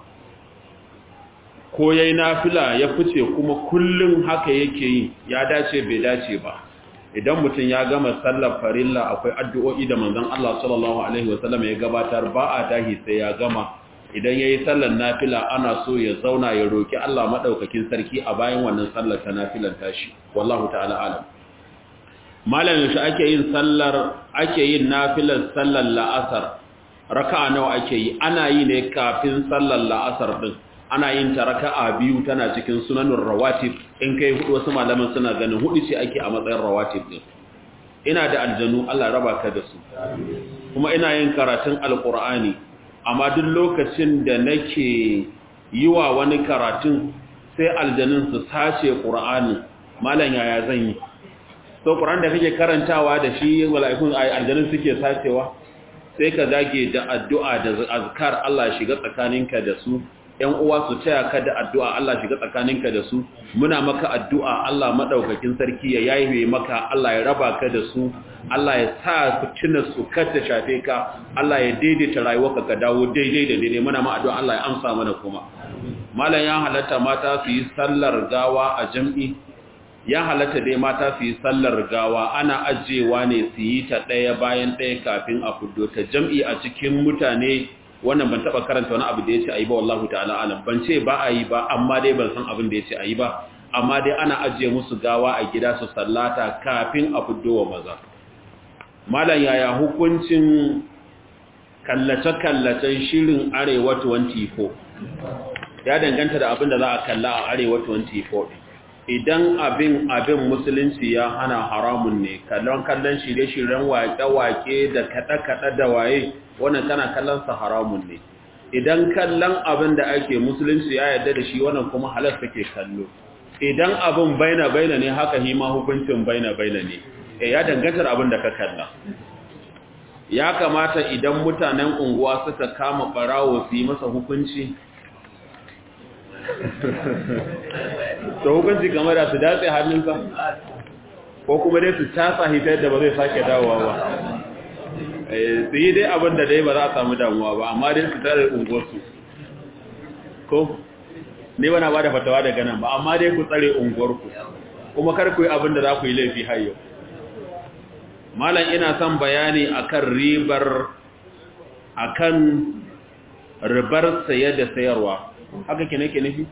ko yayi nafila ya fice kuma kullun haka yake yi ya dace bai dace ba idan mutum ya gama sallar farilla akwai addu'o'i da manzon Allah sallallahu alaihi wasallam ya gabatar ba a tahi sai ya gama idan yayi sallar nafila ana so ya zauna ya roki Allah madaukakin sarki a bayan wannan sallar ta nafilan tashi wallahu ta'ala alam malamin shi ake yin nafilar sallar la'asar raka'a nawa ake yi ana yi ne kafin sallar la'asar din ana yin ta raka'a biyu tana cikin sunanur rawatib in kai hudu wasu malaman suna ganin hudu ce ake a matsayin rawatib din ina da aljanu Allah raba ka da su kuma ina yin karatun alqur'ani amma duk lokacin da nake yi wa wani karatun sai aljanun su sace qur'ani malan yaya zan yi to qur'an da kake karantawa da shi mala'ikun aljanun suke sacewa sai ka dage da addu'a da azkar Allah shiga tsakaninka da su ‘yan uwa su taya ka da addu'a Allah shiga tsakaninka da su muna maka addu'a Allah maɗaukakin sarki ya yaye maka Allah ya raba ka da su Allah ya sa ku cina su kada shafe ka Allah ya daidaita rayuwarka ka dawo daidai da daidai muna ma addu'a Allah ya amsa mana kuma malam ya halatta mata su yi sallar gawa a jam'i ya halatta dai mata su yi sallar gawa ana ajewa ne su yi ta ɗaya bayan ɗaya kafin a fuddo ta jam'i a cikin mutane wannan ban taba karanta wani abu da yace ayi ba wallahi ta'ala alam ban ce ba ayi ba amma dai ban san abin da yace ayi ba amma dai ana ajiye musu gawa a gida su sallata kafin a fuddo wa maza malam yaya hukuncin kallace-kallacen shirin arewa 24 ya danganta da abin da za a kalla a arewa 24 idan abin musulunci ya hana haramun ne kallon shirye-shiryen wake-wake da kaɗe-kaɗe da waye wannan kana kallonsa haramun ne idan kallon abin da ake musulunci ya yarda da shi wannan kuma halar take kallo idan abin baina ne haka hima hukuncin baina ne ya dangantar abin da ka kalla ya kamata idan mutanen unguwa suka kama barawo su yi masa hukunci to hukunci kamar da su datse hannunsa ko kuma dai su tasa hitar da ba zai sake dawowa ba su yi dai abin da dai ba za a samu damuwa ba amma dai su tare unguwarsu ko ne bana ba da fatawa daga nan ba amma dai ku tsare unguwarku kuma kar ku yi abin da za ku yi laifi hayo malam ina son bayani akan ribar saye da sayarwa haka ke nake nufi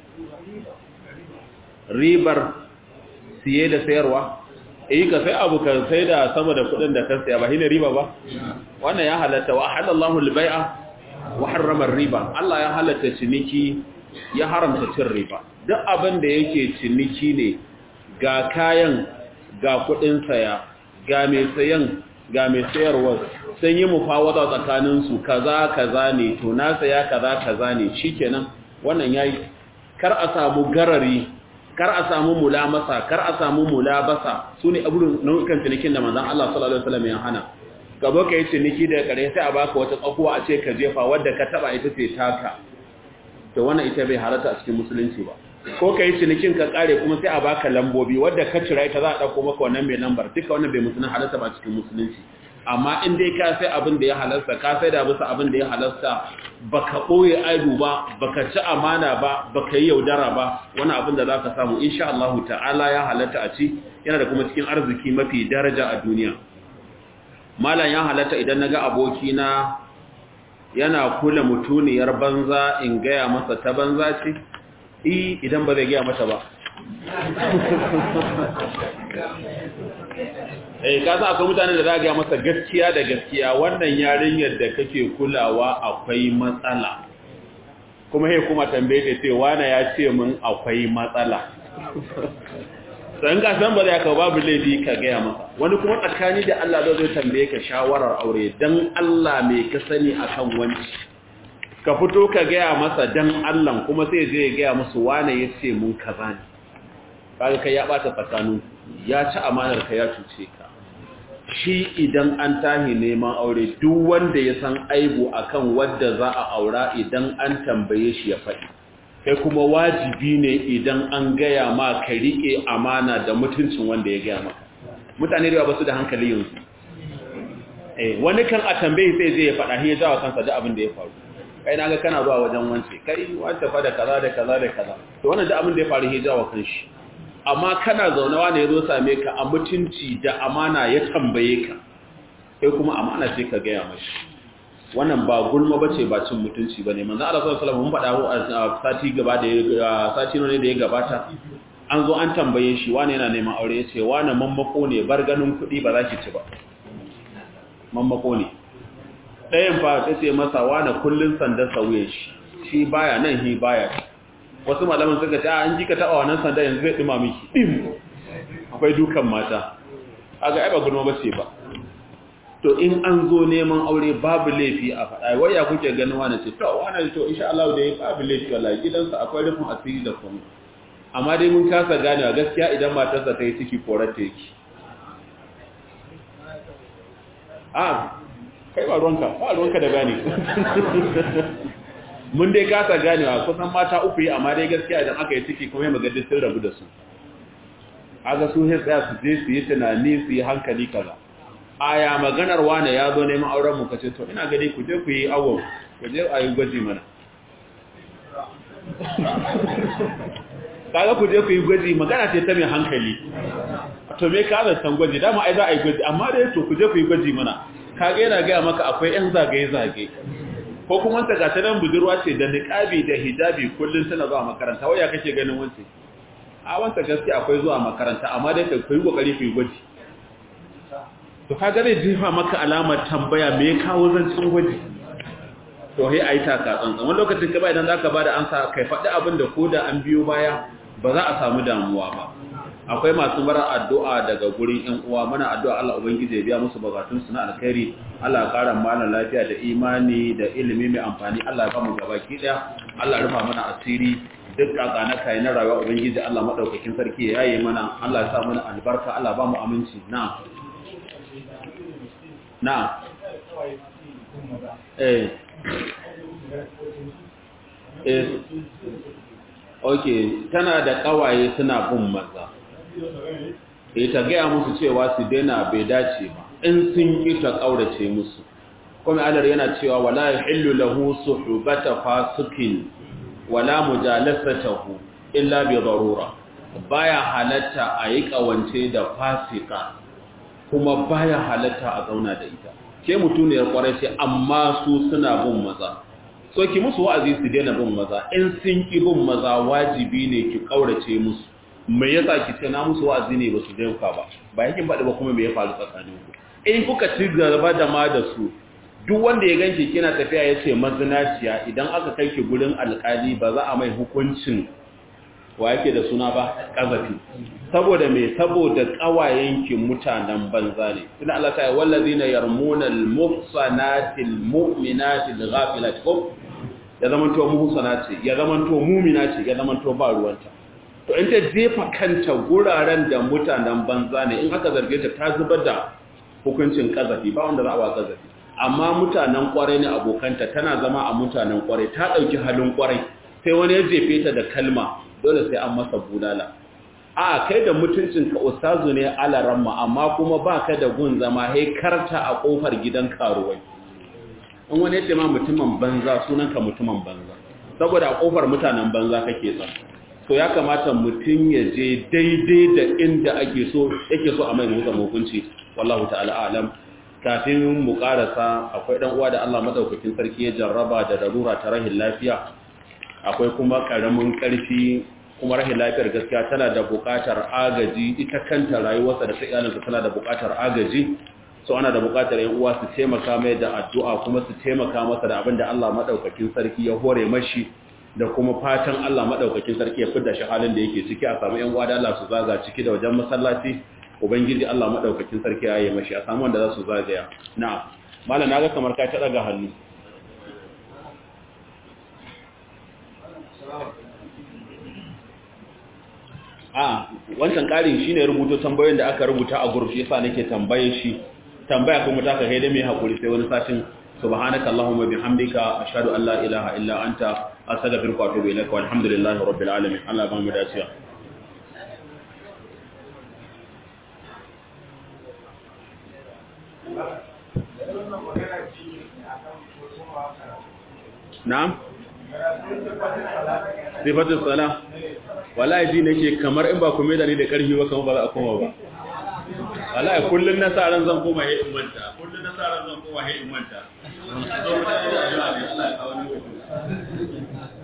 ribar siye da sayarwa ka sai abu ka sai da sama da kudin da ka saya ba shine riba ba wannan ya halatta wa halallahu al-bai'a wa harrama riba Allah ya halatta ciniki ya haramta cin riba duk abin da yake ciniki ne ga kayan ga kudin saya ga mai sayan ga mai sayarwa sun yi mufawada tsakanin su kaza ne to na saya kaza ne shikenan wannan yayi kar a samu garari kar a samu mulamasa kar a samu mulabasa sune abubuwan nau'ikan cinikin da manzon Allah sallallahu alaihi wasallam ya hana gaba kai ciniki da kare sai a baka wata tsakuwa a ce ka jefa wadda ka taba ita ce taka to wannan ita bai halarta a cikin musulunci ba ko kai cinikin ka kare kuma sai a baka lambobi wadda ka cira ita za a dauko maka wannan mai lambar duka wannan bai musulunci halarta ba cikin musulunci amma in dai ka sai abin da ya halarta ka sai da bisa abin da ya halarta baka boye aibu ba baka ci amana ba baka yi yaudara ba wani abin da zaka samu insha Allah ta'ala ya halarta a ci yana da kuma cikin arziki mafi daraja a duniya malam ya halarta idan naga aboki na yana kula mutuniyar banza in gaya masa ta banza ce idan ba zai gaya mata ba ka sa akwai mutane da za ga masa gaskiya da gaskiya wannan yarinyar da kake kulawa akwai matsala kuma kuma tambaye ta ce wana ya ce min akwai matsala san ka san ba za ka babu laifi ka gaya masa wani kuma tsakani da Allah zai tambaye ka shawarar aure dan Allah me ka sani akan wani ka fito ka gaya masa dan Allah kuma sai je ya gaya musu wane ya ce mun kaza ne kaga kai ya bata tsakanin ya ci amanar ka ya cuce ka shi idan an tahi neman aure duk wanda ya san aibu akan wanda za a aura idan an tambaye shi ya faɗi kai kuma wajibi ne idan an gaya ma ka rike amana da mutuncin wanda ya gaya maka mutane da ba su da hankali yanzu wani kan a tambaye sai zai faɗa ya jawo kansa da abin da ya faru kai naga kana zuwa wajen wance kai wanda fa da kaza da kaza da kaza to wannan da abin da ya faru ya jawo kanshi amma kana zaunawa ne yazo same ka a mutunci da amana ya tambaye ka kai kuma amana ce ka gaya mashi wannan ba gulma bace ba cin mutunci bane manzo Allah sallallahu alaihi wasallam mun faɗa a sati gaba da sati ne da ya gabata an zo an tambaye shi wani yana neman aure yace wani mammako ne bar ganin kuɗi ba za ki ci ba mammako ne ɗayan fa ta ce masa wani kullun sandar sauye shi baya nan hi baya wasu malaman suka ce an ji ka taba wannan sanda yanzu zai dima miki dim akwai dukan mata aga ai ba gulma bace ba to in an zo neman aure babu laifi a faɗa wai ya kuke ganin wani ce to wani to insha Allah da babu laifi wallahi gidansa akwai rufin asiri da kuma amma dai mun kasa ganewa gaskiya idan matarsa ta yi ciki korar ta yake kai ba ruwanka da gane mun dai kasa ganewa kusan mata uku yi amma dai gaskiya idan aka yi ciki kuma yi magadin sun rabu da su aga su hin tsaya su je su yi tunani su yi hankali kaza aya maganar wane ya zo neman auren mu kace to ina gani ku je ku yi awon ku je a yi gwaji mana kaga ku je ku yi gwaji magana ce ta mai hankali to me ka san gwaji dama ai za a yi gwaji amma dai to ku je ku yi gwaji mana kaga yana ga maka akwai yan zagaye ko kuma ta gata nan budurwa ce da niqabi da hijabi kullun tana zuwa makaranta waya kake ganin wance a wanta gaskiya akwai zuwa makaranta amma dai kai koyi kokari ku yi gwaji to kaga zai jefa maka alamar tambaya me ya kawo zancin gwaji to sai ayi taka tsantsan wani lokacin ka ba idan zaka bada ansa kai faɗi abin da koda an biyo baya ba za a samu damuwa ba akwai masu mara addu'a daga gurin ƴan uwa muna addu'a Allah ubangiji ya biya musu bukatun su na alkhairi Allah ya kara mana lafiya da imani da ilimi mai amfani Allah ya bamu gabaki daya Allah ya rufa mana asiri duk kakana kai na rayuwa ubangiji Allah madaukakin sarki ya yaye mana Allah ya sa mana albarka Allah ba mu aminci na okay tana da kawaye suna bin maza ta gaya musu cewa su daina bai dace ba in sun ki ta kaurace musu kuma Allah yana cewa wala yahillu lahu suhbata fasikin wala mujalasatuhu illa bi darura baya halatta a yi kawance da fasika kuma baya halatta a zauna da ita ke mutuniyar kwarai ce amma su suna bin maza so ki musu wa'azi su daina bin maza in sun ki bin maza wajibi ne ki kaurace musu me yasa ki ce na musu wa'azi ne ba su dauka ba yakin faɗi ba kuma me ya faru tsakanin ku in kuka ci gaba da ma da su duk wanda ya ganki kina tafiya yace mazinaciya idan aka kai ki gurin alƙali ba za a mai hukuncin wa yake da suna ba kazafi saboda me saboda kawayenki mutanen banza ne tunda Allah ta yi wallazina yarmuna almuhsanati almu'minati alghafilati ko ya zamanto muhsanati ya zamanto mu'minati ya zamanto ba ruwanta to in ta jefa kanta guraren da mutanen banza ne in aka zarge ta zubar da hukuncin kazafi ba wanda za a wa kazafi amma mutanen kwarai ne abokanta tana zama a mutanen kwarai ta dauki halin kwarai sai wani ya jefe ta da kalma dole sai an masa bulala a kai da mutuncin ka ustazu ne alaramma amma kuma baka da gun zama hai karta a kofar gidan karuwai in wani yace ma mutumin banza sunanka mutumin banza saboda a kofar mutanen banza kake tsaya to ya kamata mutun ya je daidai da inda yake so a mai hukunci wallahu ta'ala alam kafin mu karasa akwai dan uwa da Allah madaukakin sarki ya jarraba da darura ta rahin lafiya akwai kuma karamin karfi kuma rahin lafiyar gaskiya tana da buƙatar agaji ita kanta rayuwarsa da ta iyalinsa tana da buƙatar agaji so ana da buƙatar yan uwa su taimaka mai da addu'a kuma su taimaka masa da abin da Allah madaukakin sarki ya hore mashi da kuma fatan Allah madaukakin sarki ya fidda shi halin da yake ciki a samu yan uwa da Allah su zaga ciki da wajen masallaci ubangiji Allah madaukakin sarki ya yi mashi a samu wanda za su zagaya na'am mallan naga kamar ka ta daga hannu wancan ƙarin shi ne rubuto tambayoyin da aka rubuta a gurfi yasa nake tambaye shi tambaya kuma ta kai da mai hakuri sai wani satin subhanaka allahumma bihamdika ashhadu an la ilaha illa anta astaghfiruka wa atubu ilaik walhamdulillahi rabbil alamin Allah ba mu dace na'am sifatul salah wallahi ji nake kamar in ba ku mai da ni da karfi ba kamar ba za a koma ba wallahi kullun na sa ran zan koma in manta kullun na sa ran zan koma in manta zo mu da Allah ya kawo ni